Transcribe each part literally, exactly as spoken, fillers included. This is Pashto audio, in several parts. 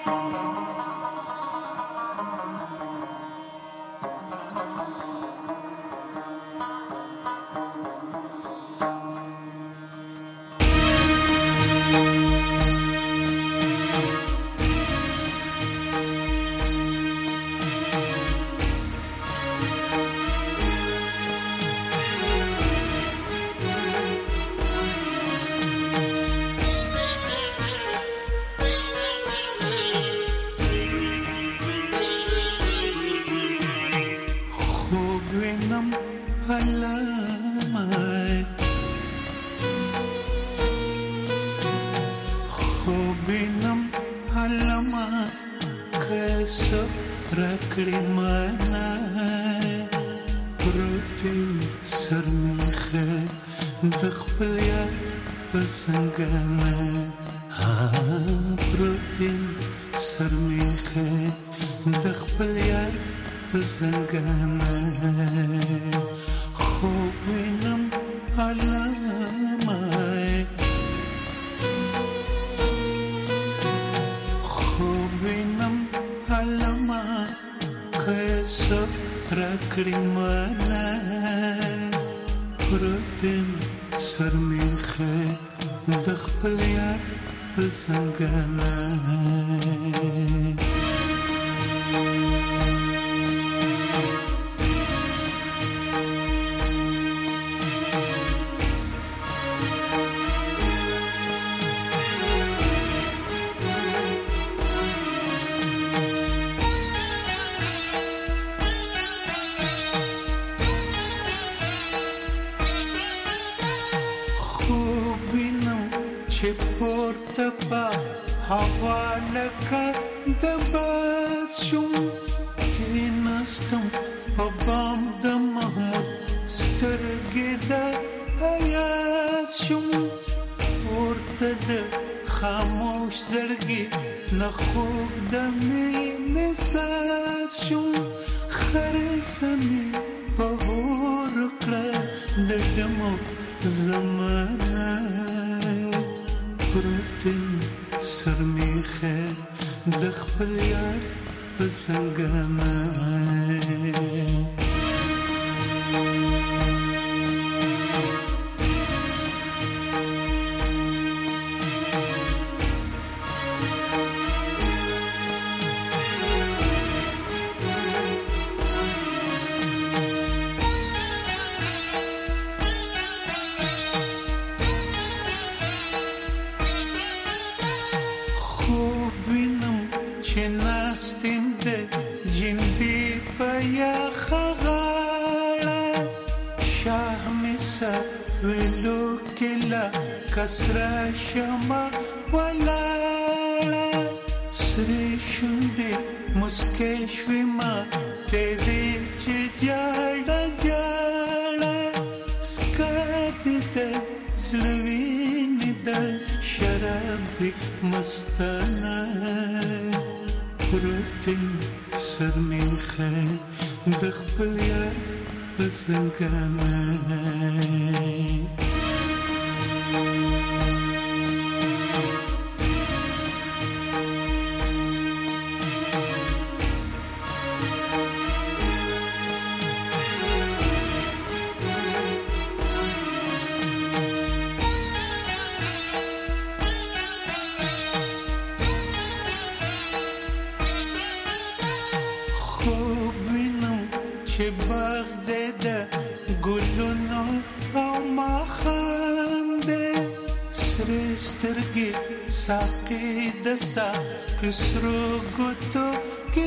Kisru gutu ki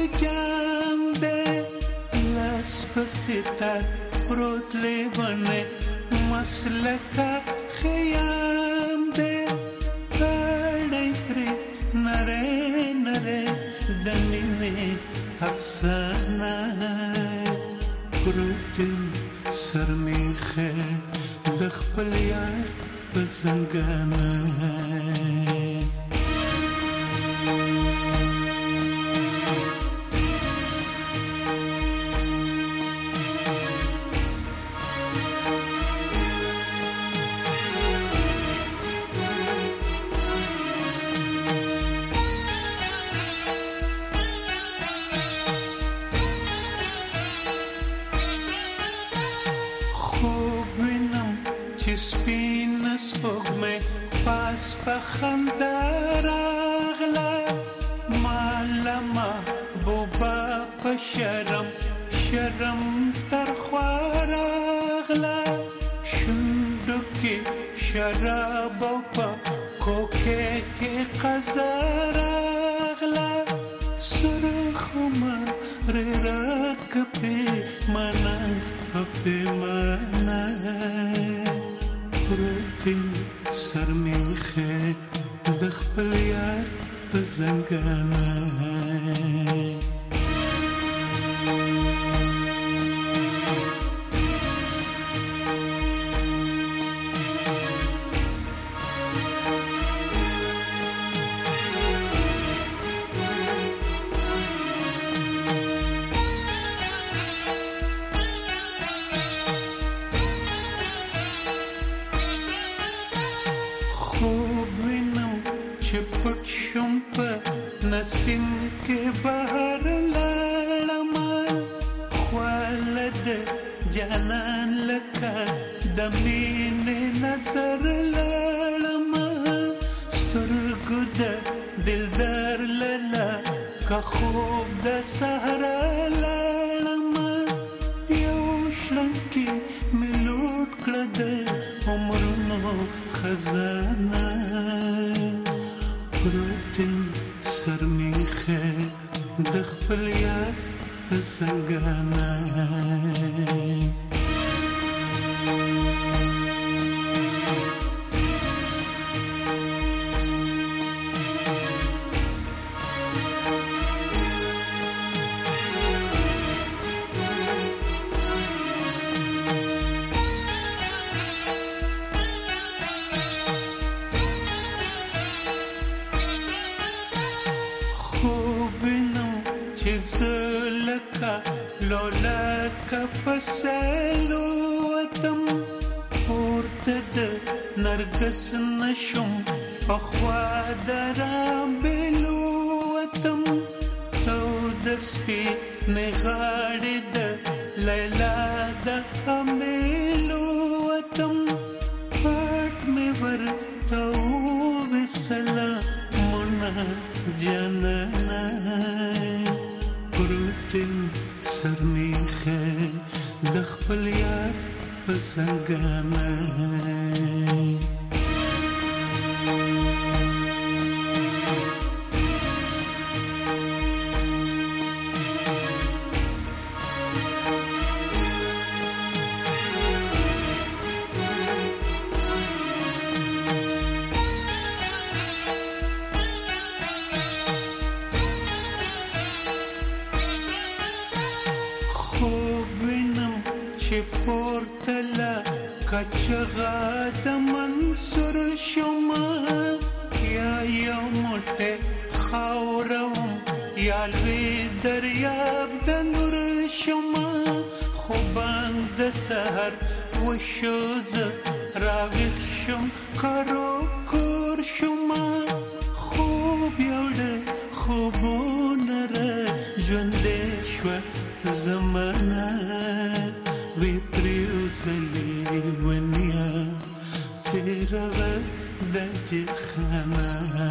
jande las pasitar prot le bane masla ka khayam de kadai pre nare nare danine afsana protim sar mein khe dakhpal yar bazangana پخنده راغله مالا محبوبه په شرم شرم ترخوا راغله شونډو کې شراب او په کوکې کې قضا راغله سرخومه رېرک پې منه پې منه پروتین سر میخه د خپل یار په زنګانه نسیم کې بهر لاړم خالد جانان لکه د مینې نظر لاړم سترګو د دلدار لاله که خوب د صحرا لاړم یو شلنګي مې لوټ کړه د عمرونو خزانه پروتین سر میخه د خپل یار په زنګانه پسلو وتم پورته د نرګس نشم پخوا درام بلو وتم تو د سپي نغاړې د لیلا د امیلو وتم پټ مې ورته وسلا منا جانانا پروتین سر میخه د خپل یار په زنګانه کچغا د منصور شما یا یو موټه خاورم یا لوی دریاب د نور شما خو بانګ د سحر وشوز راویښ شم کارو کور شما خوب یوړ خوبونه را ژوندې شوه زمانه وی پریوزلی ونیا تیرا د جخانه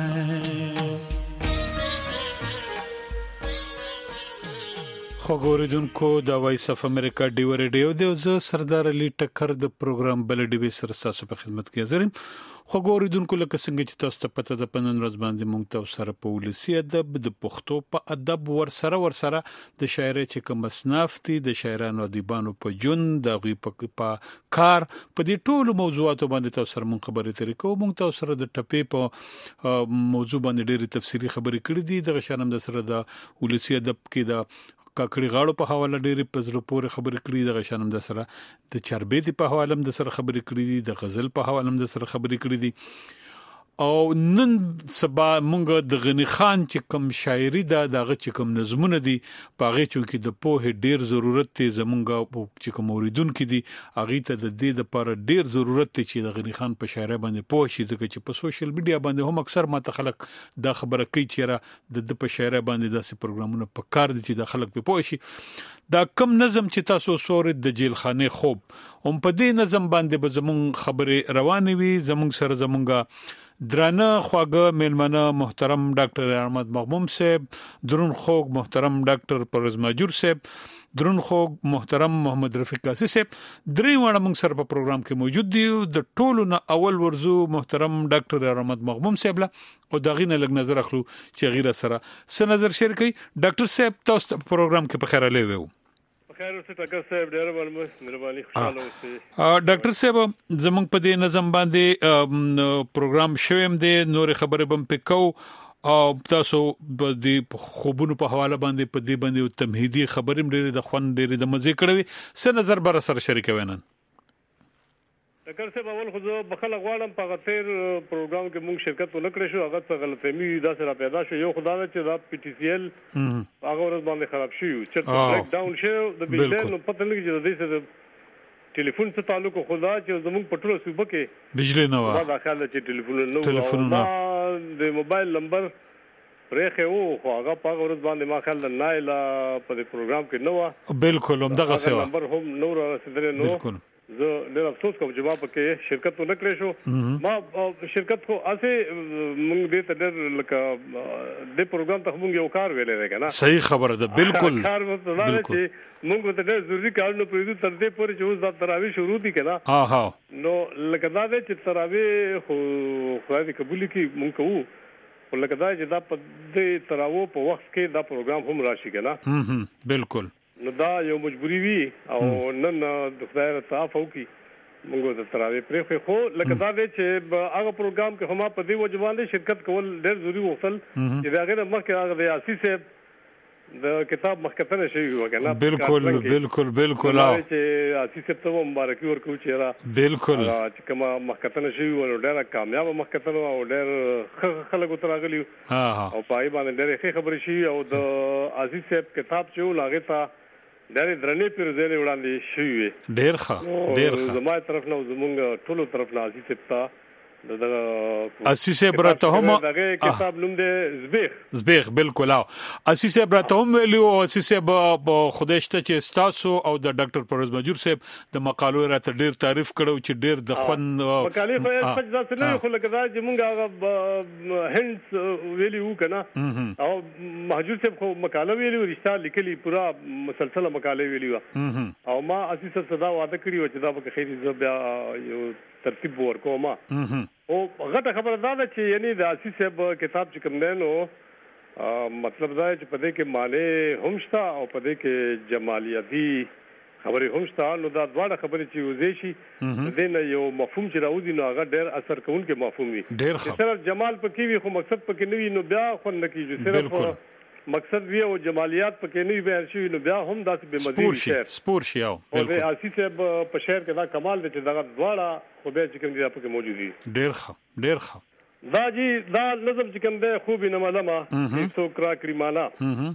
خو ګوریدونکو د وایس اف امریکا ډیو ریډیو دی زه سردار علي ټکر د پروګرام بل ډیوي سر تاسو په خدمت کې حاضر یم خو ګوریدونکو لکه څنګه چې تاسو ته پته ده پنن ورځ باندې مونږ ته سره په ولسی ادب د پښتو په ادب ور سره ور سره د شاعرۍ چې کوم مصنفتي د شاعرانو ادیبانو په جون د غي په کار په دې ټولو موضوعاتو باندې تاسو سره مونږ خبرې ترې کوو مونږ تاسو سره د ټپې په موضوع باندې ډېری تفصیلی خبرې کړې دي د شانم د سره د ولسی ادب کې د کاکړي غاړو په حواله ډېری پزرو پورې خبرې کړې د غشانم د سره د چربېدي په حواله د سره خبرې کړې دي د غزل په حواله د سره خبرې کړې دي او نن سبا مونږ د غنی خان چې کوم شاعري دا دغه چې کوم نظمونه دي پاغه چې د پوهه ډیر ضرورت ته زمونږ چې کوم اوریدونکو دي اغه ته د دې لپاره ډیر ضرورت ته چې د غنی خان په شاعرۍ باندې پوه شي ځکه چې په سوشل میډیا باندې هم اکثر ماته خلک دا خبره کوي چې را د په شاعرۍ باندې داسې پروګرامونه په کار دي چې د خلک په پوه شي دا کم نظم چې تاسو سورې د جیل خانه خوب هم په دې نظم باندې به زمون خبره روانه وي زمون سره زمونږه درانه خواږه میلمنه محترم ډاکټر احمد مغموم صاحب، درون خوږ محترم ډاکټر پرویز ماجور صاحب، درون خوږ محترم محمد رفیق قاسی صاحب، درې وړه موږ سره په پروګرام کې موجود دي. د ټولو نه اول ورزو محترم ډاکټر احمد مغموم صاحب له او داغې نه لږ نظر اخلو چې غیره سره څه نظر شیر کوي. ډاکټر صاحب تاسو په پروګرام کې په خیر علي وو. خیر اوسه ډاکټر صاحب ډیر مهرباني خوشاله اوسئ. ډاکټر صاحب زمونږ په دې نظم باندې پروګرام شوم دی، نور خبرې بم پکاو او تاسو د خوبونو په حواله باندې په دې باندې تمهیدي خبرې ډېرې د خوند ډېرې د مزه کړوي. څه نظر بر سره شریکوي نن ډاکټر صاحب؟ اول خو زه بخښنه غواړم په غتیر پروګرام کې موږ شرکت ونکړې شو، هغه څه غلطیمي دا سره پیدا شو. یو خدای چې دا پی ټی سی ال هغه ورځ باندې خراب شو چې بریک ډاون شو د بجلی نو پته لګي چې د دې سره ټلیفون څخه تعلق خدا چې زموږ په ټوله صوبه کې بجلی نه و، دا خاله چې ټلیفون نه و، ټلیفون نه د موبایل نمبر پرېخه وو خو هغه په ورځ باندې ما خل نه لا په دې پروګرام کې نه و. بالکل هم دغه څه نمبر هم نو رسیدل نو. بالکل زه ډېر افسوس کوم چې ما پکې شرکت ونه کړې شو. ما شرکت خو اسه موږ دې ته ډېر لکه د پروګرام ته موږ یو کار ویلې ده کنه. صحیح خبره ده. بالکل کار ورته دا چې موږ ته ډېر ضروري کارونه پرې تر دې پورې چې اوس د تراویح شروع دي کنه. ها ها نو لکه دا چې تراویح خو خدای دې قبول کړي موږ کوو، لکه دا چې دا په دې تراویح په وخت کې دا پروګرام هم راشي کنه. هم بالکل نو دا یو مجبوری وی او نن د خدای تعاف او کی موږ د تراویح پرې خو لکه دا چې هغه پروګرام کې هم په دې وجوان شرکت کول ډېر ضروری وصل چې دا غیر مخکې هغه د یاسي صاحب د کتاب مخکتنه شي وکنه. بالکل بالکل بالکل او چې یاسي صاحب ته مبارکي ورکو چې را بالکل چې کومه مخکتنه شي ول ډېر کامیاب مخکتنه او ډېر خلکو تراغلی او پای باندې ډېر خبرې شي او د عزیز صاحب کتاب چې لاغه تا ډېر درنې پر ځای وړاندې شوی ډېر ښه ډېر ښه زموږ طرف نه زموږ ټولو طرف نه عزیز صاحب د اسیسه برته هم دغه کتاب نوم دی زبیخ زبیخ. بالکل او اسیسه برته هم ویلو او اسیسه په خودشته چې تاسو او د ډاکټر پرویز ماجور صاحب د مقالو راته ډیر تعریف کړو چې ډیر د خوند مقالې خو یې پچ ځات نه خو لکه دا چې مونږ هغه هند ویلو کنه او ماجور صاحب خو مقاله ویلو رښتا لیکلي پورا مسلسله مقاله ویلو او ما اسیسه صدا وعده کړی و چې دا به خیر ز بیا یو ترتیب ورکوما. او غټه خبره دا ده چې یعنی د عزیز صاحب کتاب چې کوم دی نو مطلب دا چې په دې کې معنی هم شته او په دې کې جمالیاتي خبرې هم شته. نو دا دواړه خبرې چې وزې شي د نه یو مفهوم چې راوځي نو هغه ډېر اثر کوونکی مفهوم وي. صرف جمال پکې وي خو مقصد پکې نه وي نو بیا خو نه کیږي. صرف مقصد وی او جمالیات پکې نه وي شي نو بیا هم داسې به مزید شعر سپور شي. او د عاصی صاحب په شعر کې دا کمال دی چې دا دواړه خو به چې کوم دي پکې موجود دي. ډېر ښه ډېر ښه دا جی دا نظم چې کوم دی خوب نه ملما هیڅ کرا کریمانا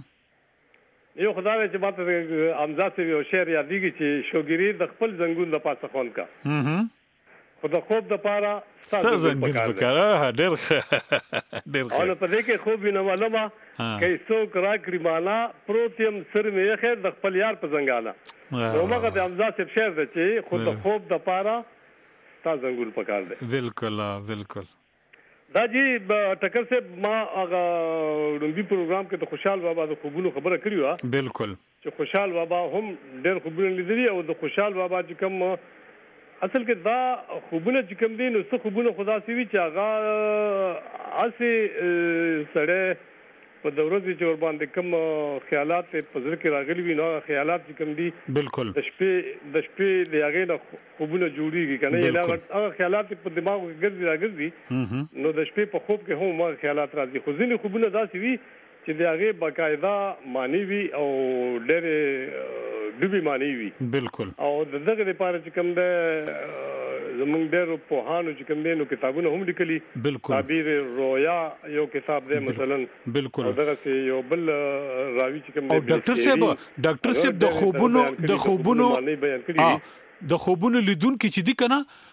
یو خدای چې ماته امزاد یو شعر یادېږي چې شوګری د خپل زنګون د پاسه خون کا خو د خوب د پاره ستاسو زنګون پکاره ډېر ډېر او په دې کې خوب نه معلومه کې څوک را کریمانا پروتیم سر مې خیر د خپل یار په زنګاله نو مګه د امزاد صاحب شعر دی چې خو د خوب د پاره ستاسو زنګون پکار دی. بالکل بالکل دا جی ټکر صاحب ما هغه روندي پروګرام کې د خوشحال بابا د خوبونو خبره کړې و. بالکل چې خوشحال بابا هم ډېر خوبونه لیدلي او د خوشحال بابا چې کوم اصل کې دا خوبونه چې کوم دي نو څه خوبونه خدا سي وي چې هغه اسه سړی په دورځي چې ور باندې کوم خیالات په ذهن کې راغلي وي نو خیالات چې کوم دي بالکل د شپې د شپې د هغه نه خوبونه جوړيږي کنه یلا هغه خیالات په دماغ کې ګرځي راګرځي نو د شپې په خوب کې هم هغه خیالات راځي. خو ځینې خوبونه داسې وي چې د هغه باقاعده معنی وي او ډېر ډوبي معنی وي. بالکل او دغه لپاره چې کوم ده زمونږ ډېر په هانو چې کوم دي نو کتابونه هم لیکلي. بالکل تعبیر رویا یو کتاب دی مثلا. بالکل دغه یو بل راوي چې کوم دی او ډاکټر صاحب ډاکټر صاحب د خوبونو د خوبونو د خوبونو لیدون کې چې دي کنه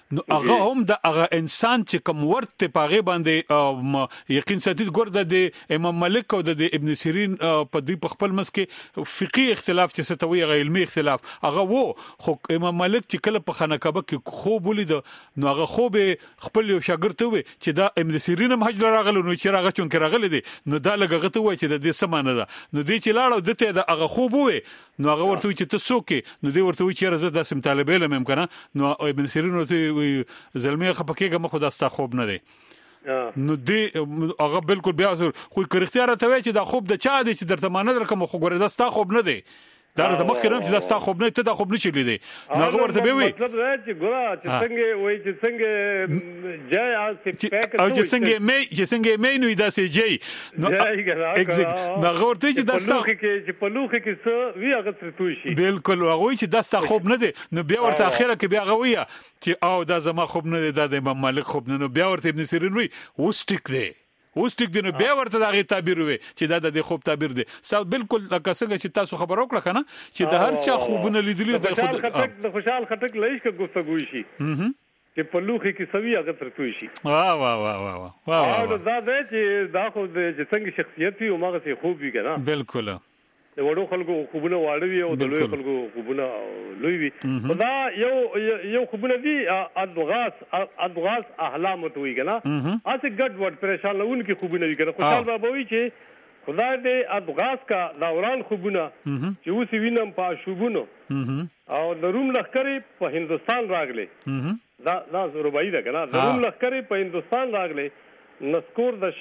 نو هغه هم د هغه انسان چې کوم ورته پاغه باندې یقین ساتي ګور د امام مالک او د ابن سیرین په دې په خپل مس کې فقهي اختلاف چې ستوي غیر علمي اختلاف هغه وو خو امام مالک چې کله په خانقاه کې خوب ولید نو هغه خوب خپل یو شاګرد ته وي چې دا ابن سیرین هم حج راغله نو چې راغ چون کې راغله دي نو دا لګه غته وای چې د دې سمانه ده نو دې چې لاړو دته د هغه خوب وي نو هغه ورته چې ته څوک نو دې ورته چې راځه د سم طالب علم هم کنه نو ابن سیرین ورته زلمي خپکهګه مخه داستا خوب نه دی نو دې هغه بالکل بیا خو کړختیا راته وای چې دا خوب د چا دی چې درته مان نه درکم خو ګوره داستا خوب نه دی دا د مخ کرم چې داستا خوب نه ته دا خوب نشي لیدي نو هغه ورته به وي مطلب دا چې ګوره چې څنګه وای چې څنګه جای از چې پک او چې څنګه مې چې څنګه مې نو دا سي جي نو ایگزیکټ نو هغه ورته چې داستا کې چې په لوخه کې څه وی هغه تر توي شي بالکل هغه چې داستا خوب نه دی نو بیا ورته اخره کې بیا هغه وي چې او دا زما خوب نه دی دا د امام مالک خوب نه نو بیا ورته ابن سیرین وي وستیک دی اوس ټیک دی نو بیا ورته دا غي تعبیر وي چې دا د خوب تعبیر دی ساو بالکل لکه څنګه چې تاسو خبر وکړه کنه چې د هر چا خوبونه لیدلی د خود د خوشحال خټک لایش کا گفتگو شي چې په لوخي کې سوي هغه تر توي شي واه واه واه واه واه دا دا چې دا خو د څنګه شخصیت وي او ماغه سي خوب وي کنه بالکل د وړو خلکو خوبونه واړوي او د لوی خلکو خوبونه لوی وي دا یو یو خوبونه دي ادغاس ادغاس احلام ته وي کنه اته ګډ وډ پریشان لون کې خوبونه وي کنه خوشحال بابا وي چې خدای دې ادغاس کا دوران خوبونه چې اوس وینم په شوبونو او د روم لخرې په هندستان راغله دا دا زوربای ده کنه د روم لخرې په هندستان راغله نسکور د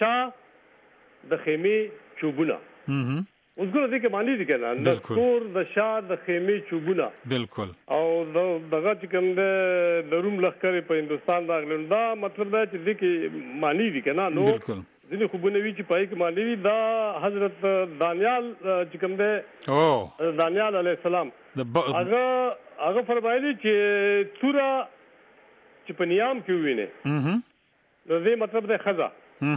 شاه د خیمه چوبونه اوس ګورې دې کې معنی دي کنه نسکور د شاه د خیمه چوبونه بالکل او دغه چې کوم د روم لخرې په هندستان راغله دا مطلب دا چې دې کې معنی دي کنه نو بالکل ځینې خوبونه وی چې پای کې معنی وي دا حضرت دانیال چې کوم ده او دانیال علیه السلام هغه هغه فرمایلی چې تورا چې په نیام کې وینه نو دې مطلب ده خزا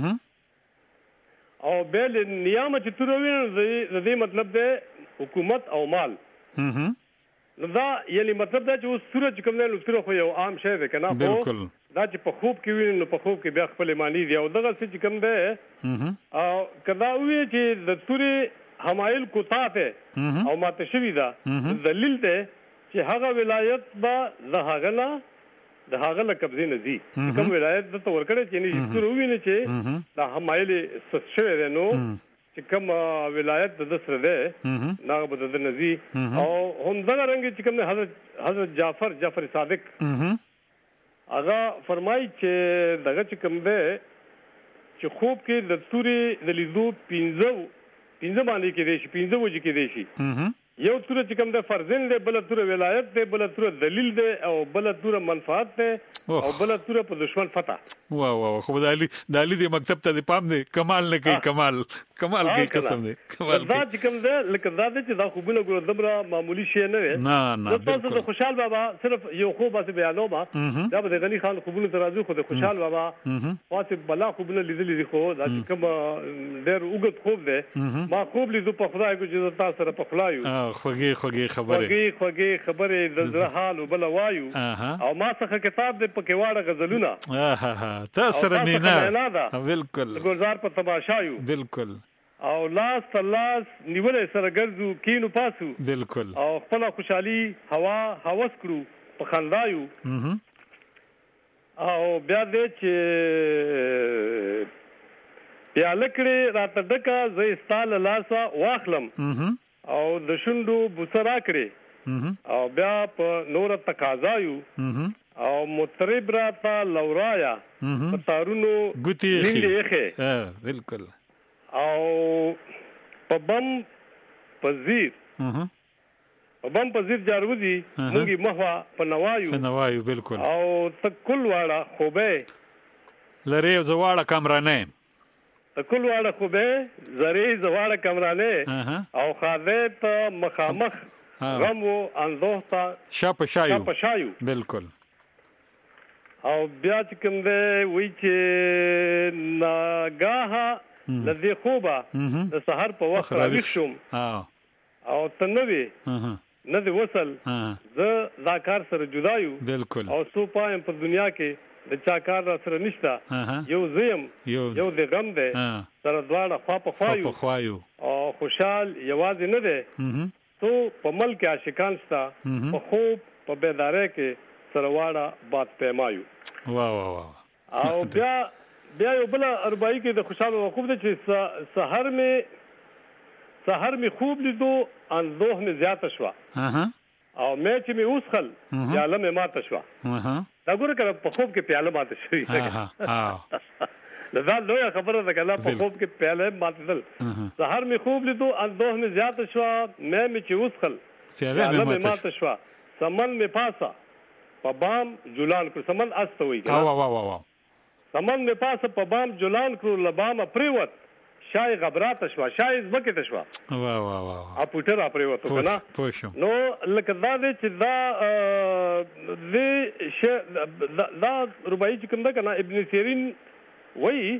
او بل نیام چې تورا وینه دې مطلب ده حکومت او مال نو دا یعنی مطلب دا چې اوس تورا چې کوم نه تورا خو یو عام شی ده کنه بالکل دا چې په خوب کې ویني نو په خوب کې بیا خپل معنی دی او دغه څه چې کوم ده او کدا وی چې د توري حمایل کوتاته او ماته شوی دا دلیل ده چې هغه ولایت با د هغه نه د هغه له قبضه نه دي کوم ولایت د تور کړه چې نه تور ویني چې دا حمایل سشوي ده نو چې کوم ولایت د سره ده نه بده د نزي او هم دغه رنګ چې کوم حضرت حضرت جعفر جعفر صادق هغه فرمایي چې دغه چې کوم ده چې خوب کې د توري د لیدو پینځو پینځه باندې کې دي شي پینځه وجه کې دي شي یو تور چې کوم ده فرزند ده بل تور ولایت ده بل تور دلیل ده او بل تور منفعت ده او بل تور په دشمن فتح واه واه خو د علي د علي د مکتب ته پام دی کمال نه کوي کمال کمال کوي قسم دی کمال دا چې کوم ده لکه دا چې دا خوبونه ګور دمره معمولی شی نه وي نه نه تاسو د خوشحال بابا صرف یو خوب بس بیانو ما دا د غنی خان خوبونه ترازو خو د خوشحال بابا واسه بلا خوبونه لیدل دي خو دا چې کوم ډېر وګت خوب ده ما خوب لیدو په خدای کو چې تاسو سره په خلایو خوږی خوږی خبره خوږی خوږی خبره د زړه حال وبل وایو او ما څخه کتاب دې پکې واړه غزلونه اها تاسو سره مینا بالکل ګلزار په تماشایو بالکل او لاس تلاس نیولې سره ګرځو کینو پاسو بالکل او خپل خوشحالي هوا هوس کړو په خندایو او بیا دې چې بیا لکړې راته دکا زې استال لاسا واخلم او د شوندو بوسرا کړې او بیا په نور تقاضایو او مطرب راته لورایا په تارونو ګوتې ها بالکل او په بم پزیر په بم پزیر جاروزی مونږی مخوا په نوایو په نوایو بالکل او تکل واړه خوبه لری زواړه کمرانه تکل واړه خوبه زری زواړه کمرانه او خاذه ته مخامخ غم و اندوه ته شپ شایو شپ شایو بالکل او بیا چې کوم دی وی چې ناګاه لذي خوبه د سحر په وخت راوښ شوم او تنوي نه دی وصل زه دا کار سره جدا یو بالکل او سو پایم په دنیا کې د چا کار را سره نشته یو زیم یو د غم دی سره دواړه خوا په خوا یو او خوشحال یوازې نه دی تو په ملک عاشقان شته په خوب په بیداری کې سره واړه باد پیمایو واه واه واه او بیا بیا یو بل اربعی کې د خوشاله وقوف ده چې سحر می سحر می خوب لیدو اندوه می زیاته شو او مې چې می اوسخل پیاله می ماته شو دا ګوره کړه په خوب کې پیاله ماته شوی دا لویه خبره ده کله په خوب کې پیاله ماته دل سحر می خوب لیدو اندوه می زیاته شو مې می چې اوسخل پیاله می ماته شو سمن می پاسا په بام جولان کو سمن استوي وا وا وا وا سمن می پاسه په بام جولان کړو لبام پریوت شای غبرات شوا شای زبکه ته شوا وا وا وا ا پټر پریوت کنه پوښم نو لکه دا چې دا د دا رباعي چې کوم ده کنه ابن سیرین وایي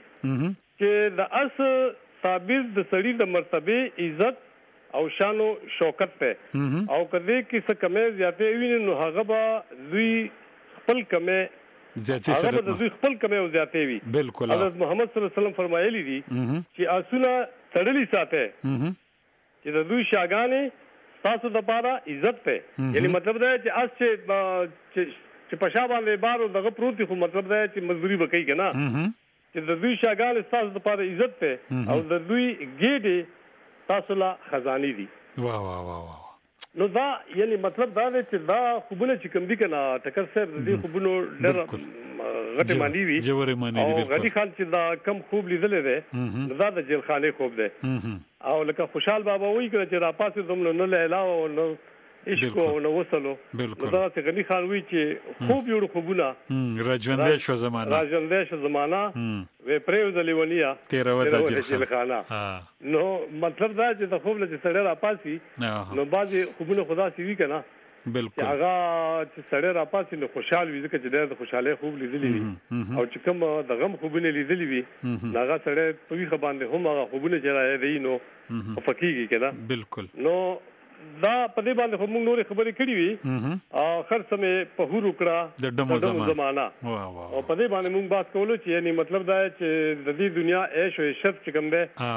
چې د اس ثابت د سړي د مرتبه عزت او شان او شوکت ته او کدی کې څه کمې زیاتې ویني نو هغه به دوی خپل کمې زیاتې سره هغه د خپل کمې او زیاتې وي بالکل حضرت محمد صلی الله علیه وسلم فرمایلی دي چې اسونه تړلې ساته چې د دوی شاګانې تاسو د پاره عزت ته یعنی مطلب دا چې اس چې چې پښا باندې بارو دغه پروتي خو مطلب دا چې مزدوري وکړي کنه چې د دوی شاګانې تاسو د پاره عزت ته او د دوی ګېډې تاسو لا خزاني دي واه واه واه نو دا یعنی مطلب دا دی چې دا خوبونه چې کوم دي کنه ټکر صاحب د دې خوبونو ډېر غټه معنی وي جوړه معنی دي بالکل غټي خان چې دا کم خوب لیدلې ده دا د جیل خانه خوب ده او لکه خوشحال بابا وایي چې را پاسې دومره نه لیلا او نو عشق او نو وصلو دا چې غني خان وایي چې خوب یو خوبونه راځوندې شو زمانہ راځوندې شو زمانہ وې پرېو د لیونیا تیرا ودا جیل خانه نو مطلب دا چې د خوب له سړی را پاسي نو بعضي خوبونه خدا سي وی کنه بالکل هغه چې سړی را پاسي نو خوشحال وي ځکه چې ډېر د خوشاله خوب لیدلی وي او چې کوم د غم خوبونه لیدلی وي هغه سړی په وی خباندې هم هغه خوبونه چې را دی نو فقېږي کنه بالکل نو دا په دې باندې هم نور خبرې کړې وي او خر سمې په هورو کړه د دمو زمانہ او په دې باندې موږ بحث کولو چې یعنی مطلب دا چې د دې دنیا عيش او عشرت چې کوم ده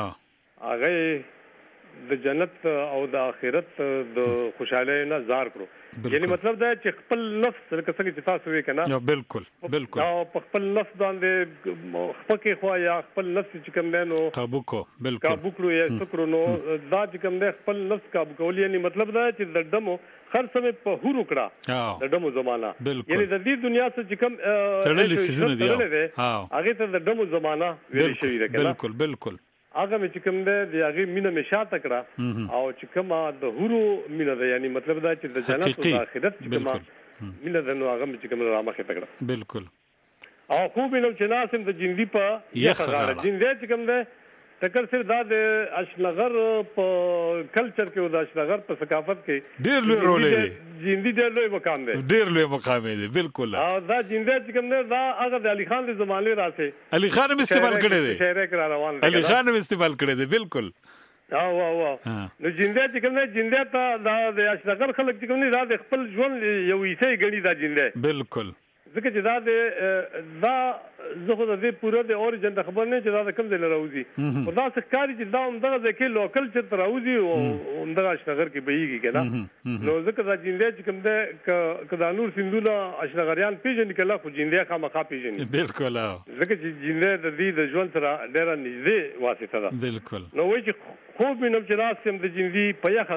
هغه د جنت او د آخرت د خوشاله نه زار کړو یعنی مطلب دا چې خپل نفس لکه څنګه چې تاسو وی کنه بالکل بالکل او خپل نفس باندې خپل خو یا خپل نفس چې کوم ده نو قابو کو بالکل قابو کړو یا شکر نو دا چې کوم ده خپل نفس قابو کول یعنی مطلب دا چې د دمو هر سمې په هورو کړه د دمو زمانہ یعنی د دې دنیا څخه چې کوم تړلې سيزونه دي هغه ته د دمو زمانہ ویل شوی ده بالکل بالکل هغه مې چې کوم ده د هغه مینه مې شاته کړه او چې کوم د هورو مینه ده یعنی مطلب دا چې د جنت او د آخرت چې کوم مینه ده نو هغه مې چې کوم را مخه تکړه بالکل او خو به نو چې ناسم د جندي په یخ غاړه جندي چې کوم ده ټکر سره دا د اشنغر په کلچر کې او د اشنغر په ثقافت کې ډېر لوی رول دی جندي ډېر لوی مقام دی ډېر لوی مقام دی بالکل او دا جندي چې کوم ده دا هغه د علي خان د زمانه راځي علي خان هم استعمال کړی دی شهره کرا روان دی علي خان هم استعمال کړی دی بالکل وا وا وا نو جندي چې کوم ده جندي ته دا د اشنغر خلک چې کوم نه دا د خپل ژوند یو ایسه غړي دا جندي بالکل ځکه چې دا د دا زه خو د دې پوره د اوريجن د خبر نه چې دا د کوم ځای راوځي او دا څه کاری چې دا هم دغه ځکه لوکل چې راوځي او همدغه اشنغر کې بهيږي کنه نو ځکه دا جندي چې کوم ده کدا نور سندونه اشنغریان پیژنې کله خو جندي خامخا پیژنې بالکل ځکه چې جندي د دې د ژوند سره ډېر نږدې واسطه ده بالکل نو وایي چې خو به نو چې راسم د جندي په یخه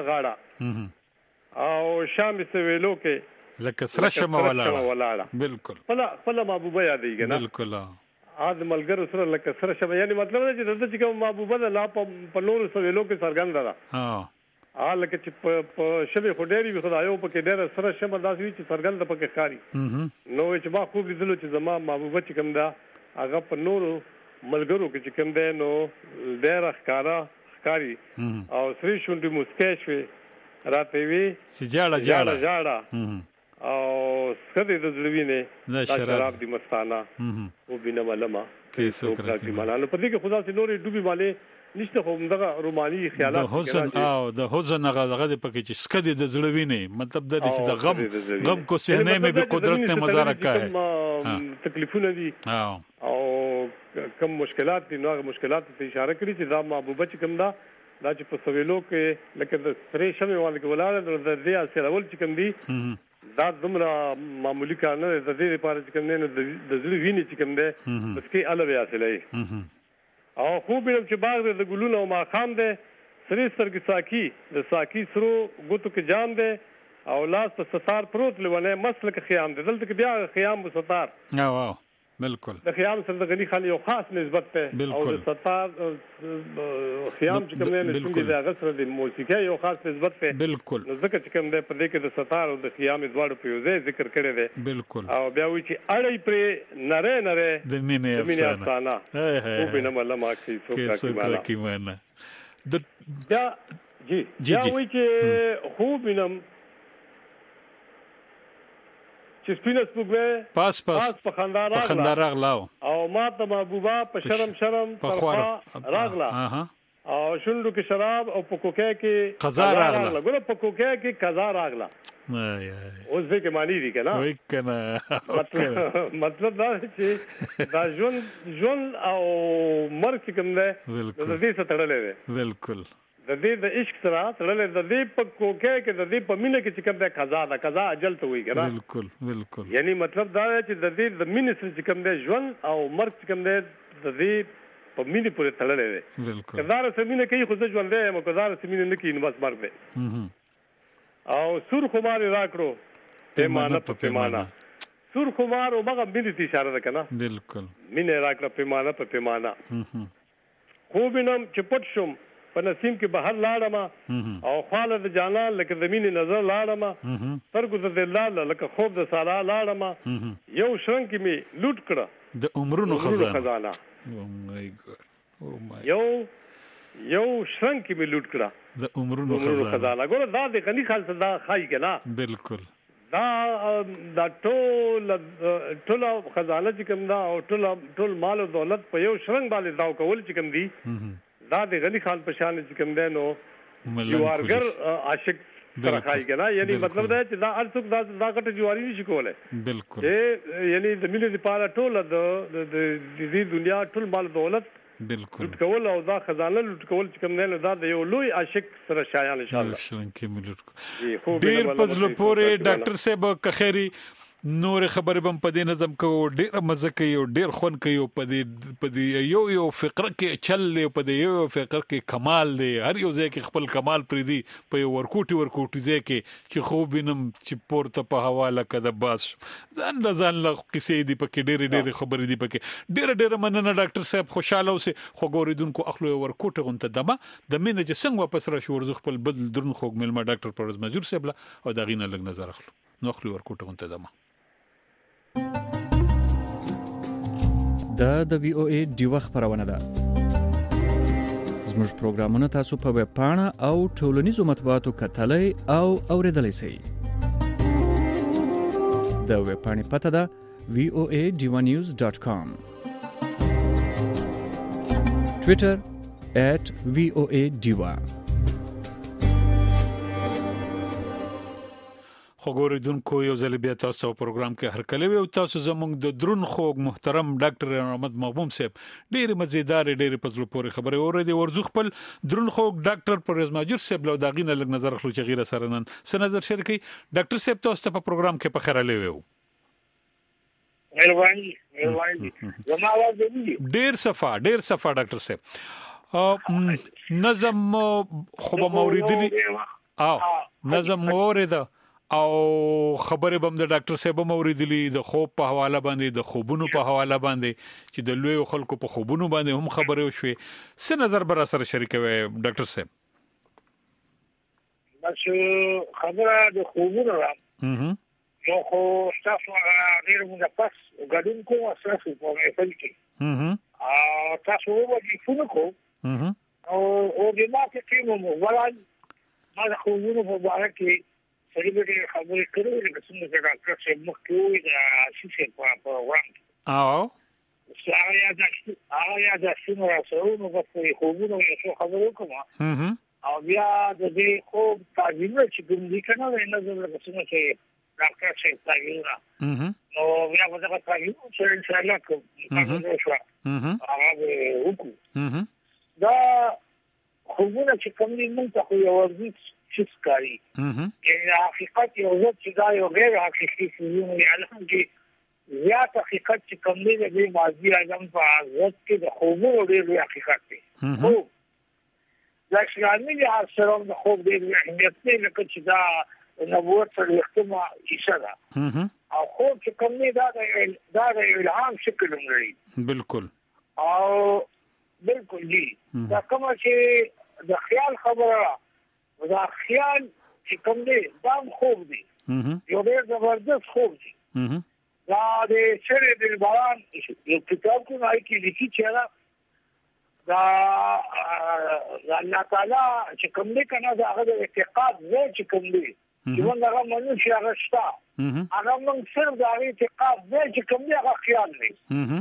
غاړه او شام سویلو کې لکه سره شمه ولاړه بالکل فلا فلا محبوبه یادېږي نه بالکل اد ملګر سره لکه سره شمه یعنی مطلب دا چې د چې کوم محبوبه ده لا په نور سویلو کې سرګند ده ها ا لکه چې په شبي خډيري به خدایو په کې ډېر سره شمه داسې چې سرګند په کې خاري نو چې ما خوب لیدلو چې زما محبوبه چې کوم ده هغه په نور ملګرو کې چې کوم ده نو ډېر ښکارا ښکاری او سری شونډي مسکې شوي راته وی سجاړه جاړه جاړه او سکه د زلوینه دا شراب دي مستانه او بنا ملما کیسو کړی مالانه په دې کې خدا سي نورې ډوبي والے نشته هم دغه روماني خیالات د حزن او د حزن هغه دغه پکې چې سکدي د زړه ویني مطلب د چې د غم غم کو سینې مې به قدرت نه مزارکه ہے تکلیفونه دي او کم مشکلات دي نو مشکلات ته اشاره کړی چې دا محبوبه چې کوم دا دا چې په سویلو کې لکه د سرې شمه والے کې ولاړ د دې اثر اول چې کوم دي دا دومره معمولی کار نه د دې لپاره چې کوم نه د زړه ویني چې کوم ده بس کې الوی حاصلې او خو به چې باغ د ګلونو او ماخام ده سری سترګې ساکی د ساکی سرو ګوتو کې جام ده او لاس په ستار پروت لونه مسلک خیام ده دلته کې بیا خیام په ستار او واو بالکل د خیام سره د غنی خان یو خاص نسبت ته او د ستار خیام چې کوم نه څنګه د هغه سره د موسیقي یو خاص نسبت ته بالکل نو ځکه چې کوم ده په دې کې د ستار او د خیام دواړو په یو ځای ذکر کړی دی بالکل او بیا وی چې اړې پر نره نره د مینې افسانه خو به نه مله ماکسي څوک کی معنا د بیا جی بیا وی چې خو بنم چې سپینه سپوږمۍ پاس پاس په خندار په خندار راغلا او ما ته محبوبه په شرم شرم په راغلا او شوندو کې شراب او په کوکې کې قزا راغلا ګوره په کوکې کې قزا راغلا وای اوس دې کې معنی دي کنه وای کنه مطلب دا چې دا ژوند ژوند او مرګ کوم ده د دې څخه تړلې ده بالکل د دې د عشق سره تړلې د دې په کوکې کې د دې په مینه کې چې کوم ده قضا ده قضا اجل ته وي کنه بالکل بالکل یعنی مطلب دا چې د دې د مینې سره چې کوم ده ژوند او مرګ چې کوم ده د دې په مینه پورې تړلې ده بالکل کدار سره مینه کوي خو ځ ژوند ده مو کدار سره مینه نه کوي نو بس مرګ ده او سور خمار راکړو پیمانه په پیمانه سور خمار او هغه مینه ته اشاره ده کنه بالکل مینه راکړه پیمانه په پیمانه خو بنم چې پټ شم په نسیم کې بهر لاړم او خاله د جانان لکه زمینی نظر لاړم ترګو د دلال لکه خوب د سارا لاړم یو شرنګ کې می لوټ کړه د عمرونو خزانه او مای ګاډ او مای یو یو شرنګ کې می لوټ کړه د عمرونو خزانه ګوره دا د غنی خالص دا خای کنا بالکل دا دا ټول ټول خزانه چې کوم دا او ټول ټول مال او دولت په یو شرنګ باندې داو کول چې کوم دی دا د غنی خان په شان چې کوم دی نو جوارګر عاشق سره خای کنه یعنی مطلب دا چې دا ارڅوک دا دا کټ جواری نشي کولای بالکل یعنی د ملي لپاره ټول د دې دنیا ټول مال دولت بالکل لوټ کول او دا خزانه لوټ کول چې کوم نه دا د یو لوی عاشق سره شایان ان شاء الله شرنګ ملت ډیر پزلو پورې ډاکټر صاحب کخيري نور خبرې بم په دې نظم کو ډیر مزه کوي او ډیر خون کوي په دې په دې یو یو فقره کې چل دی په دې یو فقره کې کمال دی هر یو ځای کې خپل کمال پری دی په یو ورکوټي ورکوټي ځای کې چې خو بینم چې پورته په حواله کده باس ځان ځان له کیسې دی پکې ډیر ډیر خبرې دی پکې ډیر ډیر مننه ډاکټر صاحب خوشاله اوسه خو ګوریدونکو اخلو ورکوټه غونته دمه د مینه چې څنګه واپس را شو ورځ خپل بدل درن خوګ ملما ډاکټر پروز مجور صاحب او دا غینه لګ نظر اخلو نو اخلو ورکوټه غونته دمه دا د وی او ای ډیوه خبرونه ده زموږ پروګرامونه تاسو په ویب پاڼه او ټولنیزو مطبوعاتو کتلای او اوریدلای شئ د ویب پاڼې پته ده وی او ای ډیوه نیوز ډاټ کام ټوئیټر ایٹ وی او ای ډیوه خبردونکو یو ځل بیا تاسو په پروګرام کې هر کله وي او تاسو زموږ د درون خوږ محترم ډاکټر احمد محبوب صاحب ډېر مزیدار ډېر پزلو پورې خبره اورېدي ورزو خپل درون خوږ ډاکټر پروز ماجور صاحب له داغینه لګ نظر خلو چې غیره سره نن س نظر شیر کوي ډاکټر صاحب تاسو په پروګرام کې په خیره لوي مهرباني مهرباني زما आवाज دی ډېر صفه ډېر صفه ډاکټر صاحب نظم خو به موریدلی او نظم اورېده او خبره بم د ډاکټر صاحب موریدلی د خوب په حواله باندې د خوبونو په حواله باندې چې د لوی خلکو په خوبونو باندې هم خبره وشوي څه نظر بر سره شریکوي ډاکټر صاحب بس خبره د خوبونو را نو خو تاسو ډیر موږ پاس غډون کوم اساس په خپل کې ا تاسو وګورئ فونه کو او او د ماته کې مو ولای ما د خوبونو په اړه کې سړي خبرې کړې چې څنګه چې ډاکټر صاحب مخکې وي دا شي په په وړاندې او هغه یا د هغه یا د شنو راځو نو په خوبونو یې څه خبرو کوم او بیا د دې خوب تعبیر چې کوم دي کنه نه زړه څنګه چې ډاکټر څه تعبیر نو بیا په دغه تعبیر چې ان شاء الله کوم نو شو هغه وکړو دا خوبونه چې کوم دي موږ ته یو ورځ چې ښکاري یعنی حقیقت یو ځل چې دا یو غیر حقیقي څه نه علم کې زیات حقیقت چې کوم دی د ماضي اعظم په حضرت کې د خوبونو ډېر حقیقت دی خو دا شامل هر سره د خوب د اهمیت نه لکه چې دا نبوت سره اختما ایسه ده او خوب چې کوم دی دا دا د الهام شکل لري بالکل او بالکل دی دا کوم چې د خیال خبره دا خیال چې کوم دی دا خوب دی یو ډېر زبردست خوب دی دا د شری د بیان یو کتاب کې راځي کې لیکي چې دا الله تعالی چې کوم دې کنه دا هغه د اعتقاد نه چې کوم دې چې موږ هغه منو چې هغه شتا هغه موږ صرف دا اعتقاد نه چې کوم دې هغه خیال نه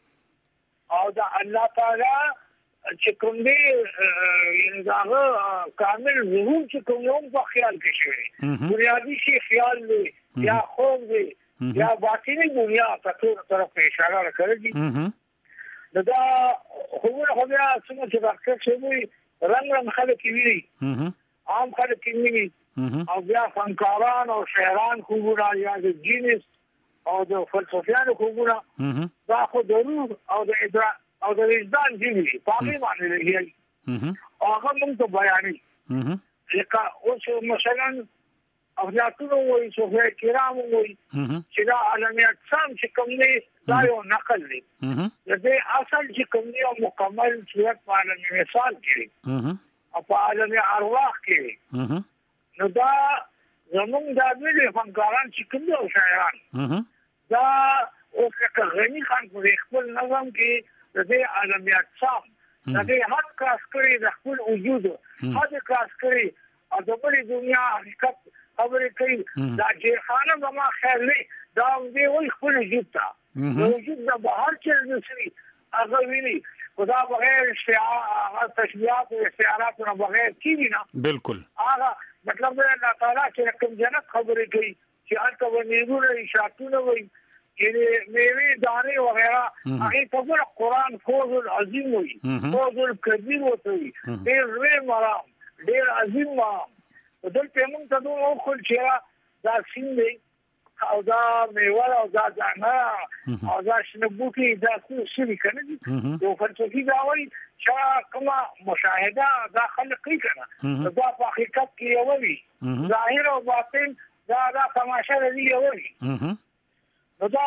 او دا الله تعالی چې کوم دې یعنی دا کامل ظهور چې کوم یو په خیال کې شوی بنیادی شی خیال دی یا خوب دی یا باطنی دنیا په ټول طرف اشاره کوي دا خوبونه خو بیا څنګه چې ډاکټر شوی رنگ رنگ خلک ویلي عام خلک ویلي او بیا فنکاران او شاعران خوبونه یا د جینس او د فلسفیانو خوبونه دا خو ضرور او د ادراک او د وجدان جیلی پاکي باندې لګي هغه موږ ته بیانې لکه اوس مثلا افلاطون وایي صوفیا کرام وایي چې دا عالمیت سم چې کوم دی دا یو نقل دی د دې اصل چې کوم دی او مکمل صورت په عالم مثال کې او په عالم ارواح کې نو دا زمونږ د دې فنکاران چې کوم دی او شاعران دا اوس که غنی خان په خپل نظم کې د دې عالمیت سم د دې حق کاس کړی د خپل وجود حق کاس کړی او د بلې دنیا حقیقت خبرې کوي دا چې خانه زما خیر نه دا دې وای خپل وجود ته د وجود د بهر چې نشي هغه ویني خدا بغیر استعاره تشبيهات او استعارات نه بغیر کیږي نه بالکل هغه مطلب دا الله تعالی چې کوم جنت خبرې کوي چې الته ونیګونه اشارتونه وایي چې میوه دانه وغیرہ هغه په قرآن فوز العظیم وایي فوز الکبیر وایي ډېر لوی مرام ډېر عظیم مرام دلته موږ ته دوه خپل چې دا سین دی او دا میوه او دا دانه او دا شنبوکی دا څه شي کنه دي یو فلسفي دا وایي چې کومه مشاهده دا خلقي کنه دا په حقیقت کې یو وي ظاهر او باطن دا دا تماشا دی یو وي نو دا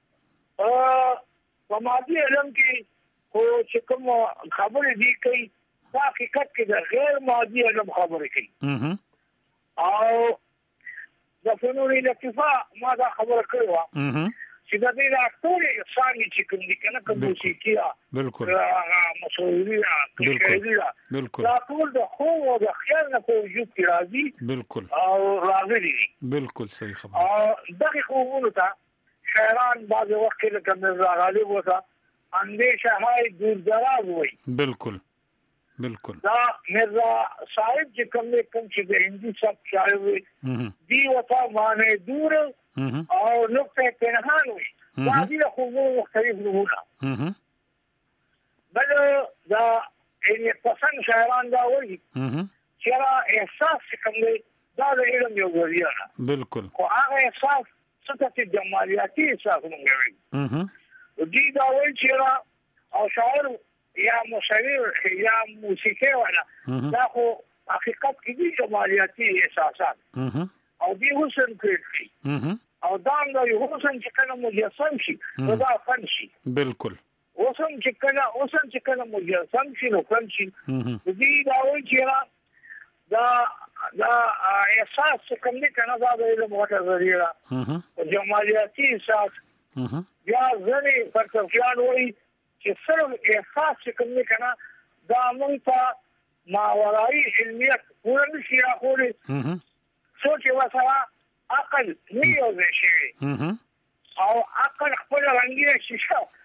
په مادي علم کې خو چې کوم خبرې دي کوي دا حقیقت کې د غیر مادي علم خبرې کوي او د فنون الاتفاق ما دا خبره کړې و چې د دې راټولې ثاني چې کوم دي کنه کوم موسیقي بالکل مصوري بالکل بالکل دا ټول د خو او د خیال نه په وجود کې راځي بالکل او راغلي بالکل صحیح خبره او دغه خوبونه ته شاعران بعض وخت لکه مرزا غالب وته اندیشه های دور دراز وي بالکل بالکل دا مرزا صاحب چې کوم کوم چې د هندي سب شاعر وي دی وتا معنی دور او نقطه پنهان وي دا دي خو مختلف نمونه بل دا یې پسند شاعران دا وایي چې را احساس کوم دا د علم یو ذریعہ بالکل خو هغه احساس څه چې جمالیاتي احساس موږ وایي دی دا وایي چې او شاعر یا مشاعر یا موسیقي ولا دا خو حقیقت کې دي جمالیاتي احساسات او دی حسن کوي او دا نو یو حسن چې کله مجسم شي دا فن شي بالکل حسن چې کله حسن چې کله مجسم شي نو فن شي دی دا وایي چې دا دا احساس کوم نه کنه دا د علم وته ذریعہ جمالیاتي احساس یا ځنې فلسفیان وایي چې صرف احساس چې کوم نه کنه دا موږ ته ماورایي علمیت پوره نشي راخوري سوچ وسره عقل نه یو شي او عقل خپل رنګي شیشه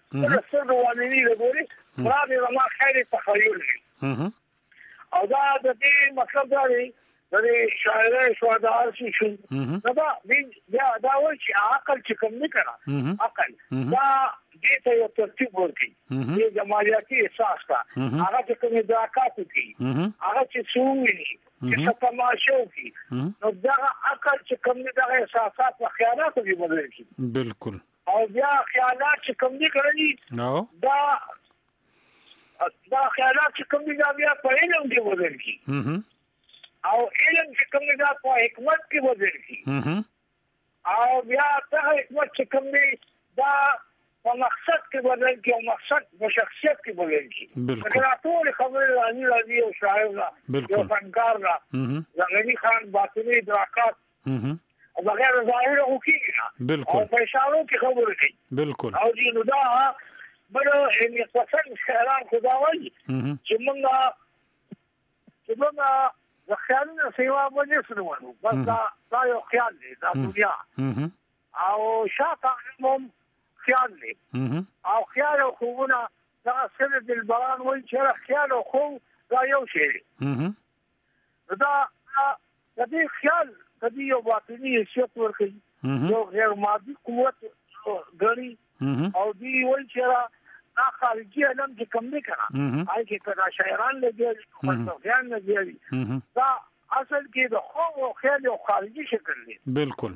دا څه دوانې نه ګوري راځي ما خیر تخیل او دا د دې مطلب دا دی د شاعر شوادار شي دا دا دا وایي چې عقل چې کوم نه کړه عقل دا دې ته یو ترتیب ورکړي دې جمالیاتي احساس کا هغه چې کوم ادراکات کوي هغه چې سووي چې تماشو کوي نو دا عقل چې کوم نه د احساسات او خیالات کې بدل شي بالکل او بیا خیالات چې کوم نه کړني نو دا دا خیالات چې کوم نه بیا په علم کې بدل شي او علم چې کوم نه په حکمت کې بدل شي او بیا ته حکمت چې کوم نه دا په مقصد کې بدل کې او مقصد په شخصیت کې بدل کې بالکل ټول خبره راځي راځي او شاعر را یو فنکار را غنی خان باطنی ادراکات او بغیر ظاهر او کې بالکل او په اشارو کې خبره کوي بالکل او دې نو دا بل ان قسم شعران خدا وایي چې موږ چې موږ د خیالونو سیوا باندې سنوانو بس دا دا یو خیال دی دا دنیا او شاته هم خیال دی او خیال او خوونه دا سره د البران وایي چې خیال او خو دا یو شی دی دا د دې خیال د دې یو باطني حیثیت ورکوي یو غیر مادي قوت غړي او دی وایي چې دا خارجي علم چې کم نه کړه آی کې کدا شاعران لګي فلسفیان لګي دا اصل کې د خو او خیال او خارجي شکل دی بالکل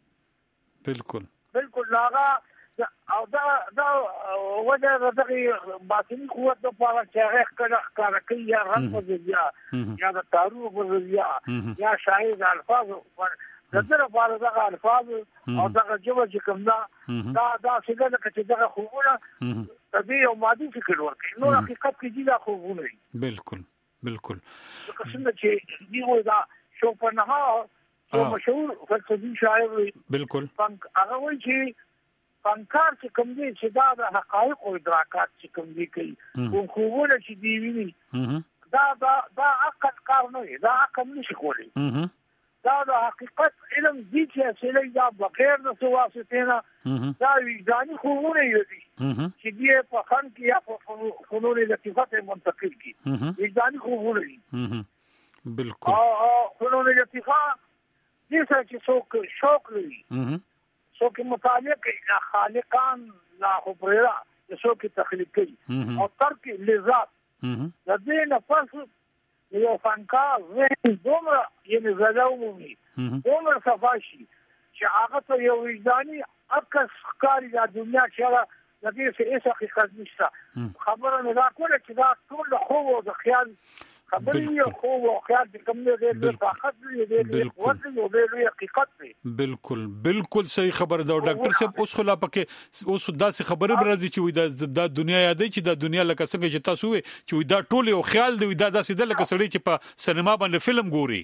بالکل بالکل لاغه او دا دا وجه دغه باطني قوت په اړه چې هغه کله کار کوي یا رنګ په یا د تاریخ په یا شاعر الفاظ دغه په اړه الفاظ او دغه جواب چې کوم دا دا دا څنګه چې دغه خوونه تبي او مادي فکر ورکړي نو حقیقت کې دا خوونه بالکل بالکل څنګه چې دیو دا شوپنهاور او مشهور فلسفي شاعر بالکل هغه وایي چې فنکار چې کوم دي چې دا د حقایق او ادراکات چې کوم دي کوي او خوونه چې دی ویني دا دا دا عقل کار نه دا عقل نشي کولی دا د حقیقت علم دي چې اصلي دا بغیر د واسطې نه دا وجداني خوونه دي چې دی په فن کې یا په فنون لطیفات منتقل کی وجداني خوونه دي بالکل او فنون لطیفات دې چې څوک شوق لري څوک مطالعه کوي خالقان لا خبره څوک تخلیق کوي او ترک لذات د دې نفس یو فنکار زه دومره یې زړاومي دومره صفاشي چې هغه ته یو وجداني اکس کاری د دنیا چې د دې څه هیڅ حقیقت نشته خبره نه دا کوله چې دا ټول خو د خیال خبرې یو خو او خیال د کوم نه د طاقت دی د قوت دی او د حقیقت دی بالکل بالکل صحیح خبر دا ډاکټر صاحب اوس خلا پکې اوس داسې خبره راځي چې دا دنیا یادې چې دا دنیا لکه څنګه چې تاسو وي چې دا ټول یو خیال دی دا داسې د لکه سړی چې په سینما باندې فلم ګوري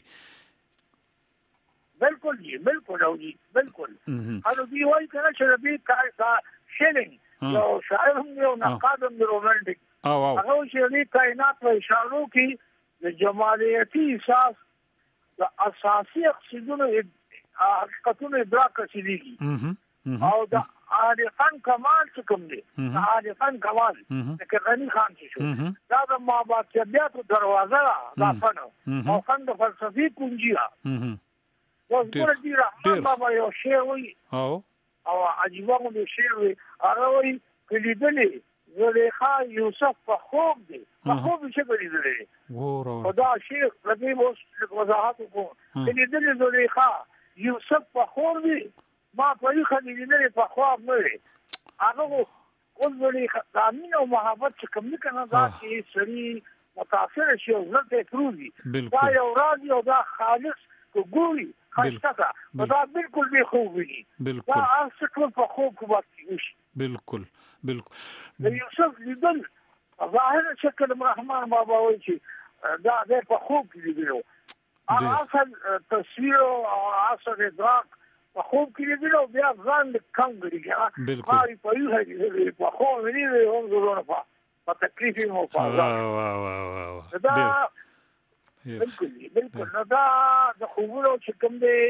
بالکل جی بالکل او جی بالکل هغه دی وایي چې دې کا شینګ یو شاعر هم یو نقاد هم رومانټیک هغه چې دې کائنات په اشارو کې د جمالیاتي احساس د اساسي اقصدونو حقیقتونو ادراک کړي او د عارفان کمال څه کوم دي عارفان کمال د غنی خان شو دا د مابعثیت دروازه دا فن او فن د فلسفي کنجیا اوس ګور دي رحمان بابا یو شی وي او او عجیبه مو شی وي هغه وي کلیدلې زلیخا یوسف په خوب دی په خوب چې کلیدلې وره خدا شیخ ربي مو وضاحت کو کلیدلې زلیخا یوسف په خوب دی ما په یوه کلیدلې په خوب نه هغه اوس زلیخا امین او محبت چې کوم کنه دا چې سړي متاثر شي او زړه پروزي دا یو راز یو دا خالص ګوري خاصه دا بالکل به خوب وي دا اصل په خوب کې وایي بالکل بالکل د یوسف لیدل ظاهر شکل رحمان بابا وایي چې دا د په خوب کې لیدلو اصل تصویر او اصل ادراک په خوب کې لیدلو بیا ځان کم غړي بالکل ما په یو هغه په خوب لیدل هم زونه په تکلیف مو پاره واه واه واه دا بالکل بالکل دا د خوبونو چې کوم دی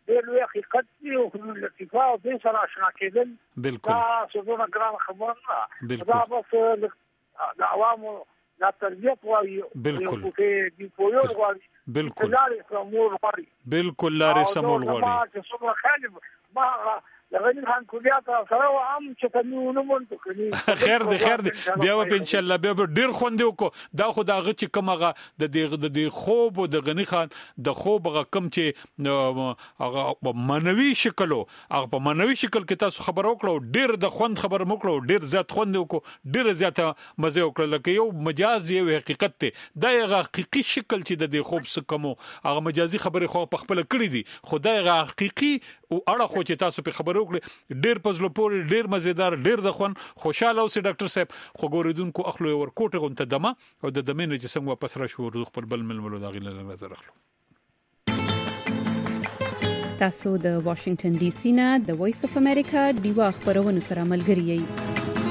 ډېر لوی حقیقت دی او لطیفه او دې سره آشنا کېدل بالکل دا څه ګران خبره نه بالکل دا بس د عوامو لا تربیت وايي بالکل دی پویور وايي بالکل لارې سمول وايي بالکل لارې سمول وايي ما چې څومره خالي ما لغني خان کلیات سره عام چې کني نو مونږ کني خیر دی خیر دی بیا په ان شاء الله بیا ډیر خوندې وکړو دا خو دا غ چې کومه د دې د خوب او د غنی خان د خوب غ کم چې هغه منوي شکلو هغه په منوي شکل کې تاسو خبر وکړو ډیر د خوند خبر موکړو ډیر زیات خوند وکړو ډیر زیات مزه وکړل لکه یو مجاز یو حقیقت ته دا یو حقيقي شکل چې د دې خوب سکمو هغه مجازي خبره خو په خپل کړی دي خدای غ حقيقي او اړه خو چې تاسو په خبر وکړي ډیر پزلو پوري ډیر مزیدار ډیر د خون خوشاله اوسې ډاکټر صاحب خو ګوریدونکو اخلو ور کوټه غونته دمه او د دمنه چې څنګه واپس را شو خپل بل ململو دا غیله نظر اخلو تاسو د واشنگټن ډي سي نه د وایس اف امریکا دیوا خبرونه سره ملګری یې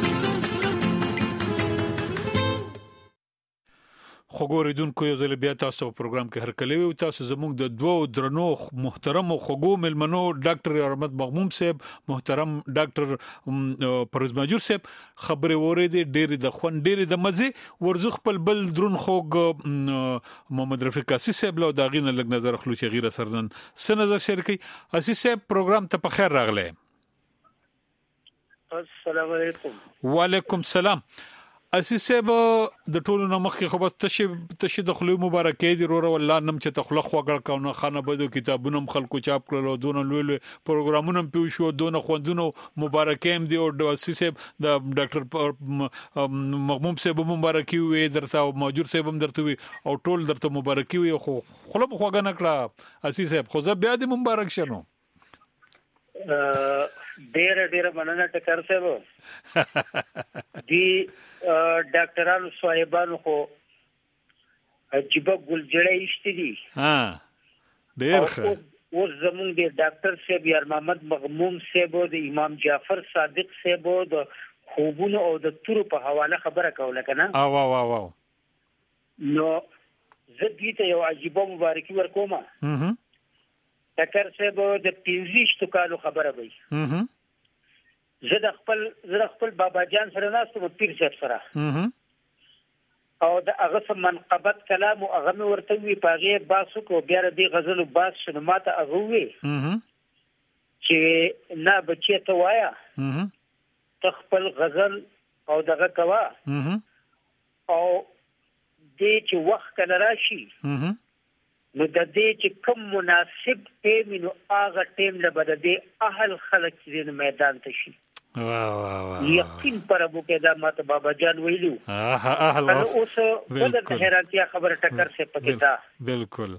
خو ګوریدونکو یو ځل بیا تاسو په پروګرام کې هر کله وي تاسو زموږ د دوو درنو محترم او خوګو ملمنو ډاکټر احمد مغموم صاحب محترم ډاکټر پرویز ماجور صاحب خبرې وریدي ډېر د خون ډېر د مزه ورزخ خپل بل درون خوګ محمد رفیق اسیس صاحب له داغینه لګ نظر خلو چې غیره سرنن سند شرکي اسیس صاحب پروګرام ته په خیر راغله السلام علیکم وعلیکم السلام اسیس صاحب د ټولو نمخ کې خو بس تشه تشه د خلوی مبارکې دی وروره والله نم چې تخلق وګړ کاونه خانه بدو کتابونه خلکو چاپ کړلو دون لوی پروګرامونه پیو شو دون خوندونو مبارکې هم دی او اسیس صاحب د ډاکټر مغموم صاحب مبارکي وي درته او موجود صاحب هم درته وي او ټول درته مبارکي وي خو خلک خوګه نکړه اسیس صاحب خو زه بیا دې مبارک شنو ډېر ډېر مننه ټکر صاحب دی ډاکټرانو صاحبانو خو عجیب ګلجړې اشتي دي ها ډېر ښه او زمونږ د ډاکټر صاحب یار محمد مغموم صاحب او د امام جعفر صادق صاحب او د خوبونو او د تورو په حواله خبره کوله کنه او او او نو زه دې ته یو عجیب مبارکي ورکوم اها ډاکټر صاحب د پنځه کالو خبره وي اها زه د خپل زه د خپل بابا جان سره ناستم پیر صاحب سره او د هغه سم منقبت کلام او هغه ورته وی پاغه باسو کو بیا د غزل باس شنو ماته هغه وی چې نه بچی ته وایا تخپل غزل او دغه کوا او دې چې وخت کله راشي نو د دې چې کوم مناسب ټیم نو هغه ټیم له بده دې اهل خلک دې میدان ته شي واه واه واه یقین پر ابو کې دا ماته بابا جان ویلو اه اهل اوس ولر د حیرانتیا خبره ټکر څه پکې دا بالکل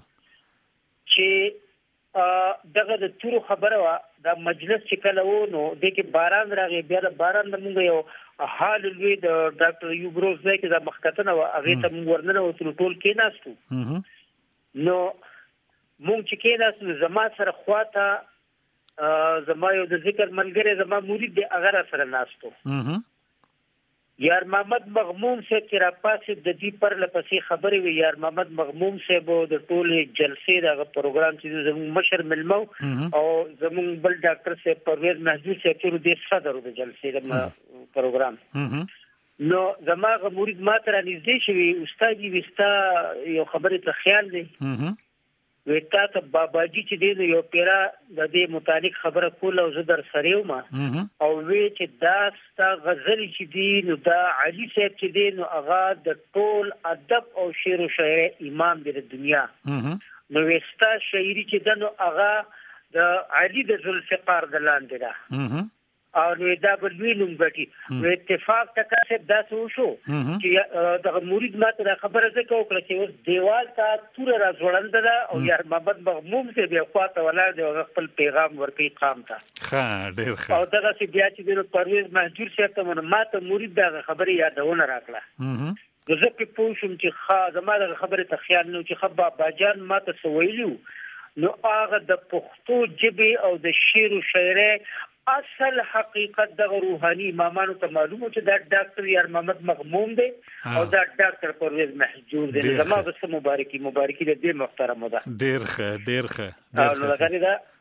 چې دغه د تورو خبره وا د مجلس چې کله و نو د کې باران راغی بیا د باران موږ یو حال لوی د ډاکټر یوبروز ځای کې د مخکتنه و هغه ته موږ ورننه او ټول کې ناستو نو مونږ چې کېداسو زما سره خواته زما یو د ذکر ملګری زما مرید دی هغه سره ناستو یار محمد مغموم صاحب چې را پاسې د دې پر لپسې خبرې وي یار محمد مغموم صاحب د ټولې جلسې دغه پروګرام چې زموږ مشر ملمو او زموږ بل ډاکټر صاحب پرویز محجوب صاحب چې د صدر د جلسې د پروګرام نو زما غ مرید ما تر نږدې شوی استاد یې وستا یو خبره ته خیال دی وتا ته باباجي چې دی یو پیرا د دې متعلق خبره کوله او زه در سره یم او وی چې دا ستا غزل چې دی نو دا علي صاحب چې دی نو هغه د ټول ادب او شعر او شاعر امام دی د دنیا نو وستا شاعري چې د نو هغه د علي د ذوالفقار د لاندې ده او نو دا بلوی نوم غټي نو اتفاق تکاسب دا څه شو چې د مرید ماته خبره زه کوم چې اوس دیوال ته تور را ځوړند ده او یار محمد مغموم سے بیا خواته ولر دی خپل پیغام ورکي قام ته ښه ډېر ښه او دغه چې بیا چې د پرویز محجور صاحب ته ماته مرید دا خبره یادونه راکړه زه په پوښوم چې ښه زما د خبره ته خیال نو چې خبا باجان ماته سویلو نو هغه د پښتو ژبه او د شعر او شاعر اصل حقیقت د روحاني امامانو ته معلومه چې دا ډاکټر یار محمد مغموم دی او دا ډاکټر پرویز محجور دی زما غوښته مبارکي مبارکي د دې محترم ده ډیر ښه ډیر ښه او لکه دا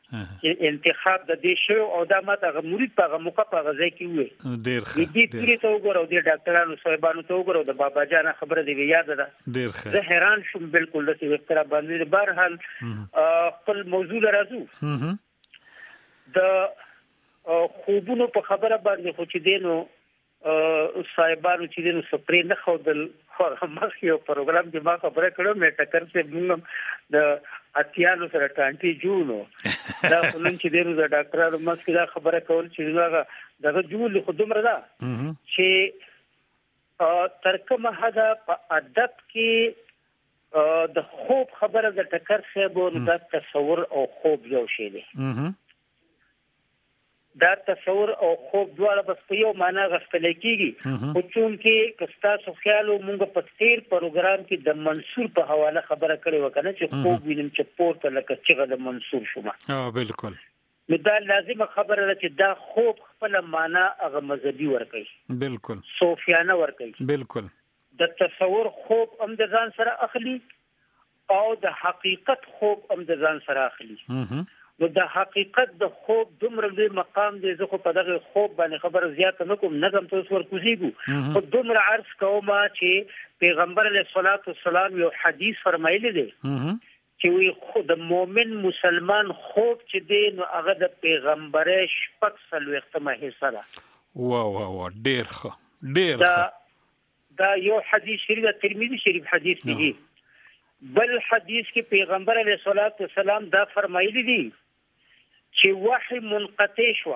انتخاب د دې شو او دا ماته غ مرید په موقع په غځای کې وي ډیر ښه دې پوری ته وګورو د ډاکټرانو صاحبانو ته وګورو د بابا جان خبره دی یاد ده ډیر ښه زه حیران شوم بالکل د څه وختره باندې بهرحال خپل موضوع راځو د خوبونو په خبره باندې خو چې دینو صاحبانو چې دینو سپری نه خودل مخ یو پروګرام کې ما خبره کړم مې ټکر څه موږ د اتیانو سره ټانټي جوړو دا څنګه چې دینو د ډاکټرانو مسکې دا خبره کول چې دا دغه جوړ له خودم ردا چې ترکمه هدا په ادب کې د خوب خبره د ټکر څه بو د تصور او خوب یو شی دی دا تصور او خوب دواړه بس په یو معنا غستل کیږي او چون کې کستا سو خیال مونږ په تیر پروګرام کې د منصور په حواله خبره کړې وکنه چې خوب وینم چې پورته لکه چې د منصور شوم اه بالکل نو دا لازمه خبره ده چې دا خوب خپل معنا هغه مذهبي ورکړي بالکل صوفیانه ورکړي بالکل د تصور خوب هم د ځان سره اخلي او د حقیقت خوب هم د ځان سره اخلي نو د حقیقت د خوب دومره لوی مقام دی زه خو په دغه خوب باندې خبره زیاته نکوم نظم تاسو ورکوزیږو خو دومره عرض کوم چې پیغمبر علیه الصلاۃ والسلام یو حدیث فرمایلی دی چې وی خود مؤمن مسلمان خوب چې دی نو هغه د پیغمبر شپږ سلوختمه حصہ ده واو واو ډیر ښه ډیر ښه دا یو حدیث شریف ترمذی شریف حدیث دی بل حدیث کې پیغمبر علیه الصلاۃ والسلام دا فرمایلی دی چې وحی منقطع شو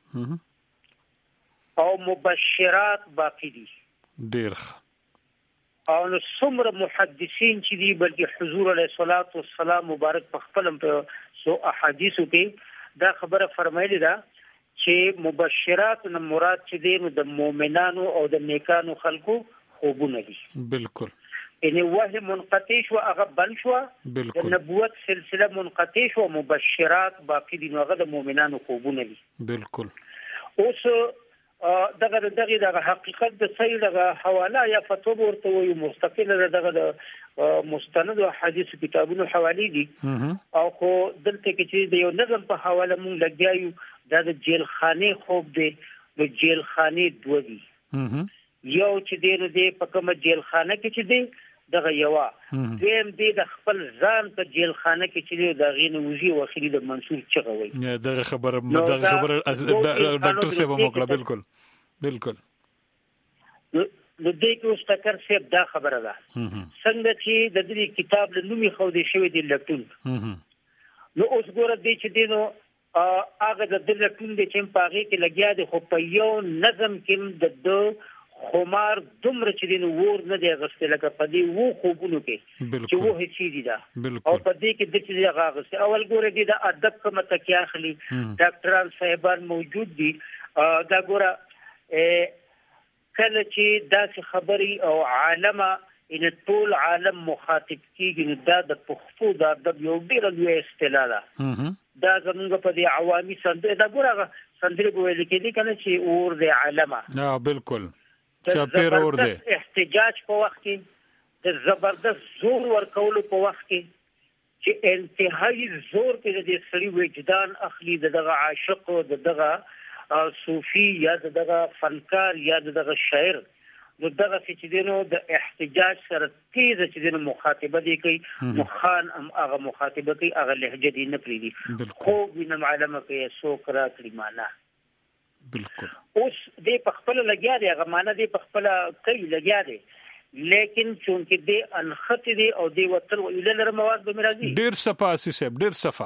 او مبشرات باقی دي ډیر او نو څومره محدثین چې دي بلکې حضور علیه الصلاۃ والسلام مبارک په خپل سو احادیثو کې دا خبره فرمایلی ده چې مبشرات نه مراد چې دي د مؤمنانو او د نیکانو خلکو خوبونه دي بالکل یعنی وحی منقطع شو هغه بل شو د نبوت سلسله منقطع شو مبشرات باقی دي هغه د مؤمنانو خوبونه دي بالکل اوس دغه دغه د حقیقت د صحیح دغه حواله یا فتوا ورته وي مستقله دغه د مستند او حدیث کتابونو حواله دي او خو دلته کې چې د یو نظم په حواله مونږ لګیایو د جیل خانه خوب دی د جیل خانه دوه دي یو چې دینو دی په کومه جیل خانه کې چې دی دغه یوا دیم دی د خپل ځان په جیل خانه کې چې د غین وزي او اخري د منصور چغوي دغه خبره دغه خبره ډاکټر صاحب موکړه بالکل بالکل نو دې کې اوس تکر صاحب دا خبره ده څنګه چې د دې کتاب له نومي خو دې شوی دی لټون نو اوس ګوره دې چې دینو هغه د دې لټون دې چې په هغه کې لګیا دي خو په یو نظم کې د خمار دومره چې دین ور نه دی غسته لکه په دې وو خوبونو کې چې وو هیڅ دي دا او په دې کې د چې غاغسته اول ګوره دي د ادب کومه تکیا اخلي ډاکټران صاحبان موجود دي دا ګوره کله چې داسې خبري او عالمه ان ټول عالم مخاطب کیږي دا د پښتو د ادب یو ډیر لوی اصطلاح ده دا زموږ په دې عوامي سندره دا ګوره سندره ویل کېږي کنه چې اور د عالمه ها بالکل چاپیر اور دی احتجاج په وخت کې د زبردست زور ورکولو په وخت کې چې انتهایی زور کې د سړي وجدان اخلي دغه عاشق او دغه صوفي یا دغه فنکار یا دغه شاعر نو دغه چې دینو د احتجاج سره تیز چې دینو مخاطبه دی کوي مخان ام هغه مخاطبه کوي هغه لهجه دی نه پریدي خو وینم علامه کې سوکرا کلمانه بالکل اوس دې په خپل لګیا دی هغه معنا دې په خپل کوي لګیا دی لیکن چونکه دې انخت دی او دې وتر ویل لر مواد به مرادي ډیر صفه اسی صاحب ډیر صفه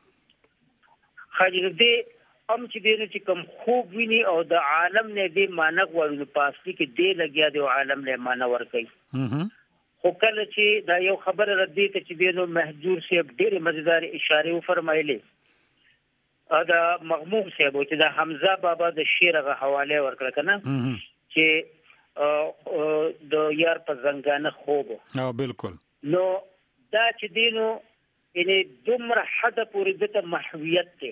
خاجر دې ام چې دې چې کوم خوب ویني او د عالم نه دې معنا غوړو پاسلی کې دې لګیا دی او عالم له معنا ور کوي خو کله چې دا یو خبره ردی ته چې دې نو محجور صاحب ډېر مزیدار اشاره و فرمایلې دا مغموم صاحب چې دا حمزه بابا د شیرغه حواله ورکړه کنه چې د یار په زنګانه خوب ها بالکل نو دا چې دینو ان دومره حد پورې د محویت ته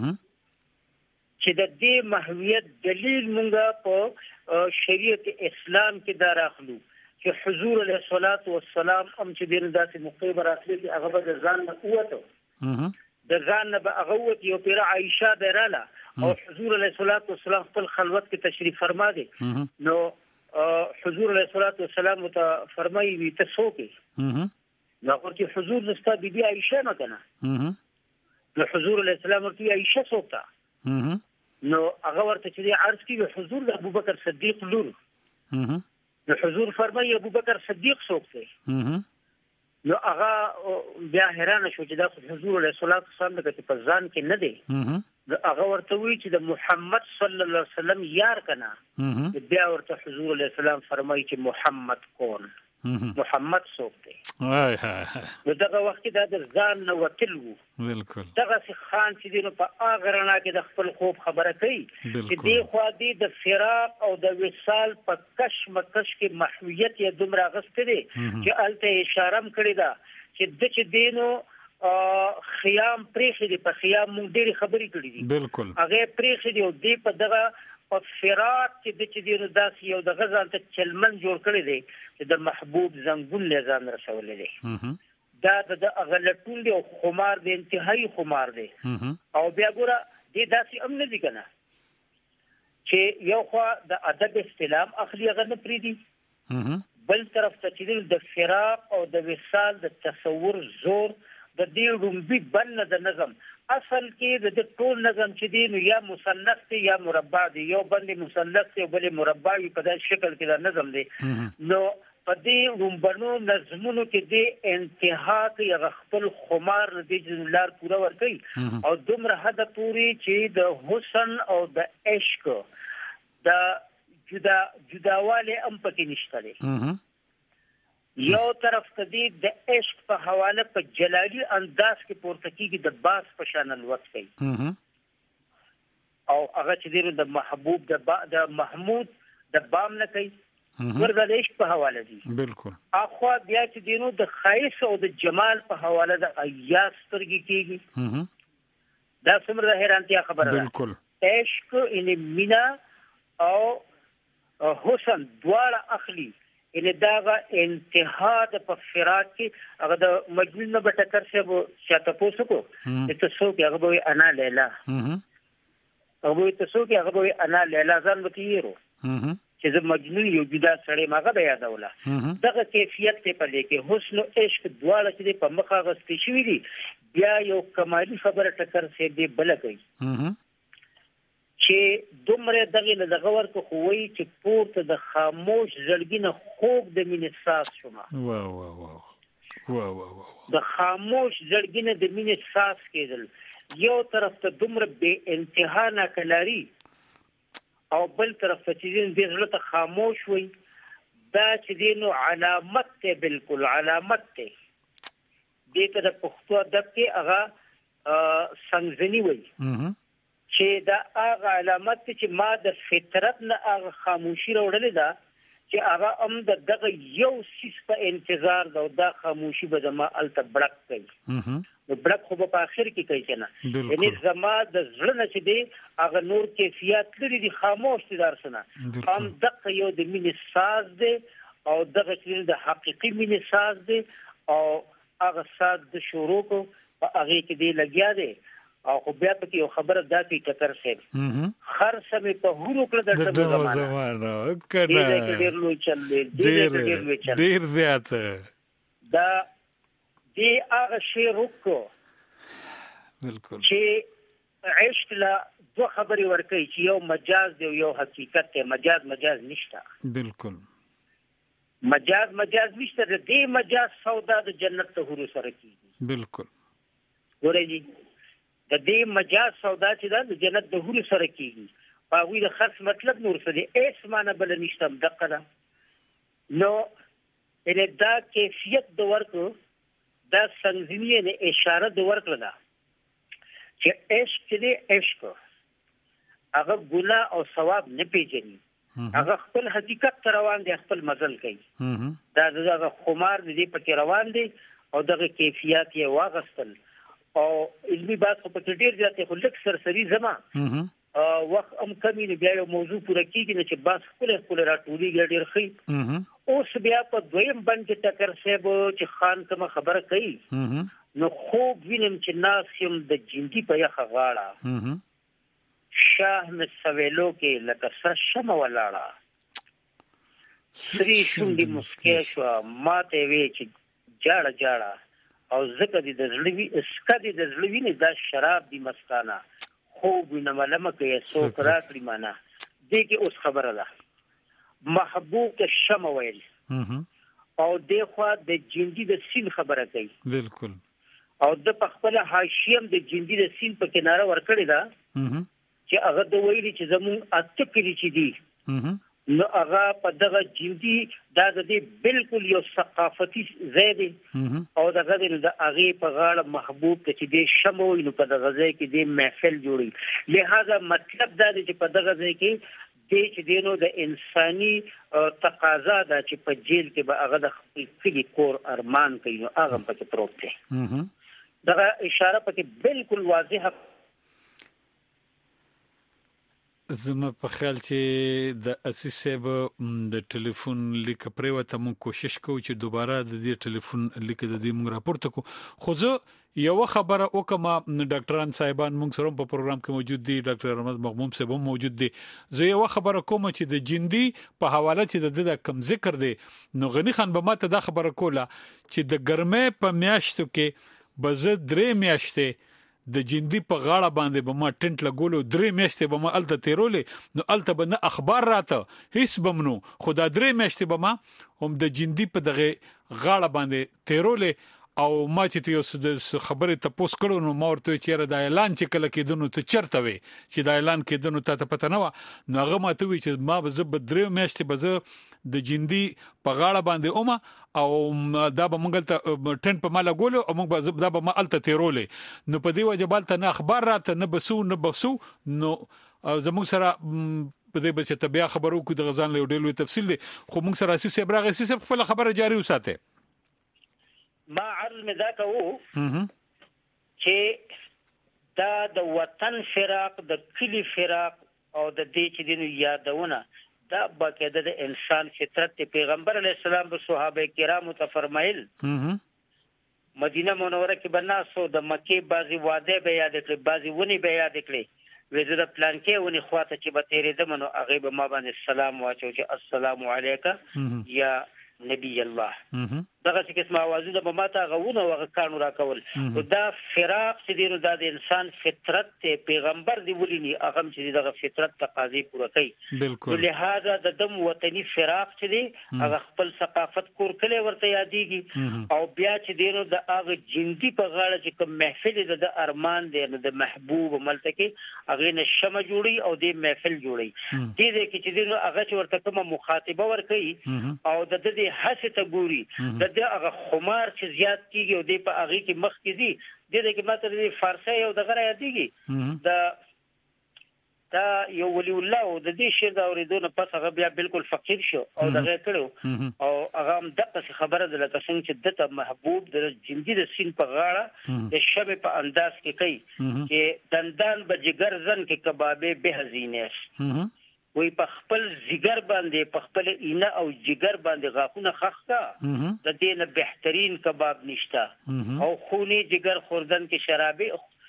چې د دې محویت دلیل مونږه په شریعت اسلام کې دا راخلو چې حضور علیه الصلاۃ والسلام هم چې دین داسې مقیبر اخلي هغه به ځان نه قوت د ځان نه به اغوت یو پیر عائشه بیراله او حضور علیه الصلاۃ والسلام خپل خلوت کې تشریف فرما دي نو حضور علیه الصلاۃ والسلام ته فرمایي وي ته څوک نو ورته حضور زستا بیبي عائشه نه کنه نو حضور علیه السلام ورته عائشه څوک تا نو هغه ورته چې عرض کوي حضور د ابوبکر صدیق لور نو حضور فرمایي ابوبکر صدیق څوک دی نو هغه بیا حیران شو چې دا حضور علیه الصلاۃ والسلام د په ځان کې نه دی نو هغه ورته وی چې د محمد صلی الله علیه وسلم یار کنه بیا ورته حضور علیه السلام فرمایي چې محمد کون محمد څوک دی وای هاي نو دغه وخت دا د ځان نو وتل وو بالکل دغه خان چې دینو په هغه رڼا کې د خپل خوب خبره کوي چې دی خو دی د فراق او د وصال په کش مکش کې محویت یا دومره غسته دي چې الته اشاره کړی دا چې د چې دینو خیام پریخي دی په خیام مونږ ډېری خبرې کړې دي بالکل هغه پریخي دی او دی په دغه په فراق کې د چې دینو داسې یو د غزان ته چلمن جوړ کړی دی چې د محبوب زنګون له ځان رسولې دی دا د اغلطون دی او خمار دی انتهایی خمار دی او بیا ګوره دی داسې هم نه دي کنه چې یو خوا د ادب استلام اخلي هغه نه پریدي بل طرف ته چې د فراق او د وصال د تصور زور د دې رومبي بن د نظم اصل کې د ټول نظم چې دی نو یا مصنف دی یا مربع دی یو باندې مصنف دی او بل مربع په داسې شکل کې دا نظم دی نو په دې رومبنو نظمونو کې د انتها کې خپل خمار د جلال پورا ور کوي او دومره حد پوری چې د حسن او د عشق د جدا جداواله ام پکې نشته دی یو طرف ته دی د عشق په حواله په جلالی انداز کې پورته کیږي د باس په شان الوت کوي او هغه چې دی د محبوب د د محمود د بام نه کوي ورته د عشق په حواله دی بالکل اخو بیا چې دینو د خایس او د جمال په حواله د ایاس ترګي کیږي دا څومره حیرانتیا خبره ده بالکل عشق ان مینا او حسن دواړه اخلي ان داغه انتها د فقرات کې هغه د مجنون نه بټکر شه شاته پوسو کو ته څو کې هغه وي انا لیلا هغه وي ته څو کې هغه وي انا لیلا ځان وتیرو چې زه مجنون یو جدا سړی ماغه بیا یادوله دغه کیفیت ته په لکه حسن او عشق دواړه چې په مخه غستې شوې دي بیا یو کمالي خبره ټکر شه دی بل کوي چې دومره دغه له دغه ورکو خوې چې پورته د خاموش زړګینه خوب د مینې ساس شوما واه واه واه واه واه د خاموش زړګینه د مینې ساس کېدل یو طرف ته دومره به انتها نه کلاري او بل طرف ته چې دې زړه ته خاموش وي دا چې دینو علامت ته بالکل علامت ته دې ته د پښتو ادب کې هغه څنګه وي چې دا هغه علامت چې ما د فطرت نه هغه خاموشي راوړلې ده چې هغه هم د دغه یو سیس په انتظار دا د خاموشي به زما الته بړک کوي نو بړک خو په اخر کې کوي کنه یعنی زما د زړه نه چې دی هغه نور کیفیت لري دي خاموش دي درسنه هم دغه یو د مینې ساز دی او دغه چې د حقيقي مینې ساز دی او هغه ساز د شروع کو په هغه کې دی لګیا دی او خو بیا پکې یو خبره دا کوي کتر سیب خر سمې په هورو کړ د ټول زمانه کړه ډېر لوی چل دی ډېر لوی چل ډېر زیات دا دې هغه شی روکو بالکل چې عشق لا دو خبرې ورکوي چې یو مجاز دی یو حقیقت دی مجاز مجاز نشته بالکل مجاز مجاز نشته دې مجاز سودا د جنت ته هورو سره کیږي بالکل ګورئ جی د دې مجاز سودا چې دا د جنت د هورو سره کیږي باغوی د خرڅ مطلب نور څه دی ایس معنی بل نشته دقه ده نو ان دا کیفیت د ورکو دا څنګه نه اشاره د ورکړه ده چې عشق دې عشق هغه ګناه او ثواب نه پیژني هغه خپل حقیقت تر روان دي خپل مزل کوي دا دغه خمار دې پکې روان دي او دغه کیفیت یې واغستل او علمي بحث په ډیر ځاتې خو لک سرسري زما ا وخت ام کمی نه بیا یو موضوع پوره کیږي چې بس خپل خپل راټولي ډیر خي اوس بیا په دویم باندې ټکر سیب چې خان کوم خبره کوي نو خوب وینم چې ناسیم د جندي په یخه غاړه شاه مې سویلو کې لکه سر شمه ولاړه سری شونډې مسکې شوه ماته وی چې جاړه جاړه او زکه دې د زړه وی اسکه دې د زړه وینې دا شراب دې مستانه خوب وینم لمه کې څوک راکړي مانا دې کې اوس خبره ده محبوب کې شمه ویل او دغه د جندي د سین خبره کوي بالکل او د خپل حاشیم د جندي د سین په کناره ورکړی دا چې هغه د ویلي چې زمون اتکلی چې دی نو هغه په دغه جندي دا د دې بالکل یو ثقافتي زیاده او دغه د هغه په غاړه محبوب چې دې شموي نو په دغه ځای کې دې محفل جوړي لہذا مطلب دا دی چې په دغه ځای کې دې چې دینو د انساني تقاضا دا چې په جیل کې به هغه د خپل کلی کور ارمان کوي نو هغه پکې پروت دی دغه اشاره پکې بالکل واضحه زما په خیال چې د اساس صاحب د ټلیفون لیک پرې وته مون کوشش کوو چې دوباره د دې ټلیفون لیک د دې مونږ راپورته کو خو زه یو خبره وکما ډاکټران صاحبان مونږ سره په پروګرام کې موجود دي ډاکټر احمد مغموم صاحب هم موجود دي زه یو خبره کوم چې د جندي په حواله چې د کم ذکر دی نو غنی خان به ماته دا خبره کوله چې د ګرمه په میاشتو کې بزه درې میاشتې د جندي په غاړه باندې به ما ټنټ لګولو درې میاشتې به ما الته تیرولې نو الته به نه اخبار راته هیڅ بمنو خدا درې میاشتې به ما هم د جندي په دغه غاړه باندې تیرولې او ما چې یو خبره تاسو کړو نو ما ورته چیرې د اعلان چې کله کېدنو ته چرته وي چې د اعلان کېدنو ته پته نه و نو هغه ما ته وی چې ما به زب درې میاشتې به زه د جندي په غاړه باندې اومه او دا به مونږ ته ټنټ په مالا ګولو او مونږ به دا به ما الته تیرولې نو په دی وجه بالته نه اخبار راته نه بسو نه بسو نو زموږ سره په دې بچ ته بیا خبرو کو د غزان له ډیلو تفصیل دي خو مونږ سره اساس ابراغ اساس خپل خبره جاری وساته ما عرض مې دا کوو چې دا د وطن فراق د کلی فراق او د دې چې دینو یادونه دا باقاعده د انسان فطرت پیغمبر علی السلام او صحابه کرامو ته فرمایل مدینه منوره کې بناسو د مکه بازي واده به یاد کړي بازي ونی به یاد کړي وزره پلان کې ونی خواته چې به تیرې دمنو هغه به ما باندې سلام واچو چې السلام علیکم یا نبی الله دغه چې کوم اوازونه به ماته غوونه وغه کانو را کول دا فراق چې دینو د انسان فطرت ته پیغمبر دی ولینی هغه چې دغه فطرت تقاضي پوره کوي بالکل لہذا د دم وطني فراق چې دی هغه خپل ثقافت کور کله ورته یادېږي او بیا چې دینو د هغه جندي په غاړه چې کوم محفل د ارمان دی د محبوب ملتکی هغه نشمه جوړي او د محفل جوړي دې دې کې چې دینو هغه چې ورته کومه مخاطبه ور کوي او د دې حسه ته ګوري د هغه خمار چې زیات کیږي او د په هغه کې مخ کې دي د دې کې ماته د فارسی او د غره یادېږي دا دا یو ولی الله او د دې شعر دا اوریدونه پس هغه بیا بالکل فقیر شو او دغه کړو او هغه هم دغه خبره ده لکه څنګه چې دته محبوب د جندي د سین په غاړه د شب په انداز کې کوي چې دندان به جګر زن کې کبابه به حزینه وی په خپل جګر باندې په خپل اینه او جګر باندې غاخونه خخکا د دې نه بهترین کباب نشتا او خوني جګر خوردن کې شرابي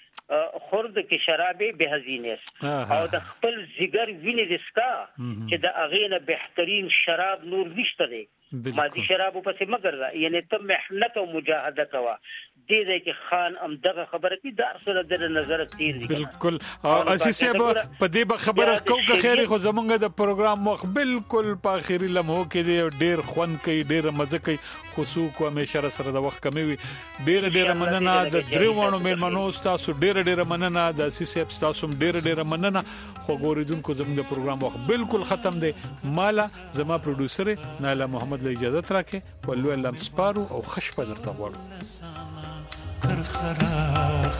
خورد کې شرابي به حزینه او د خپل جګر ویني دسکا چې د اغه نه بهترین شراب نور نشته دی مادي شراب په څه مگر یعنی ته محنت او مجاهده کوا دې دې کې خان ام دغه خبره کې دار سره د نظر تیر دي بالکل اسی سه په دې به خبره کو که خیر خو زمونږ د پروګرام مخ بالکل په اخیری لمحو کې دی ډیر خوان کوي ډیر مزه کوي خصوص کو همیشه سره د وخت کمی وي ډیر ډیر مننه د دریوانو میرمنو تاسو ډیر ډیر مننه د اسی سه تاسو ډیر ډیر مننه خو ګوریدونکو زمونږ د پروګرام وخت بالکل ختم دی مالا زما پروډوسر ناله محمد له اجازه ترکه په لوی لم سپارو او خش په درته غواړو کر خراخ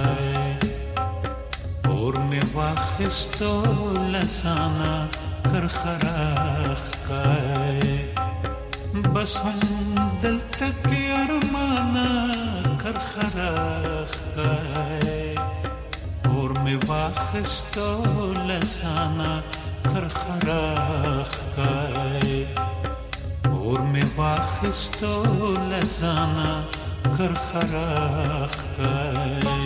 کای اور میں واخستو لسانا کر خراخ کای بس هم دل تک ارمانا کر خراخ کای اور میں واخستو لسانا کر خراخ کای اور میں واخستو لسانا कर खराख काय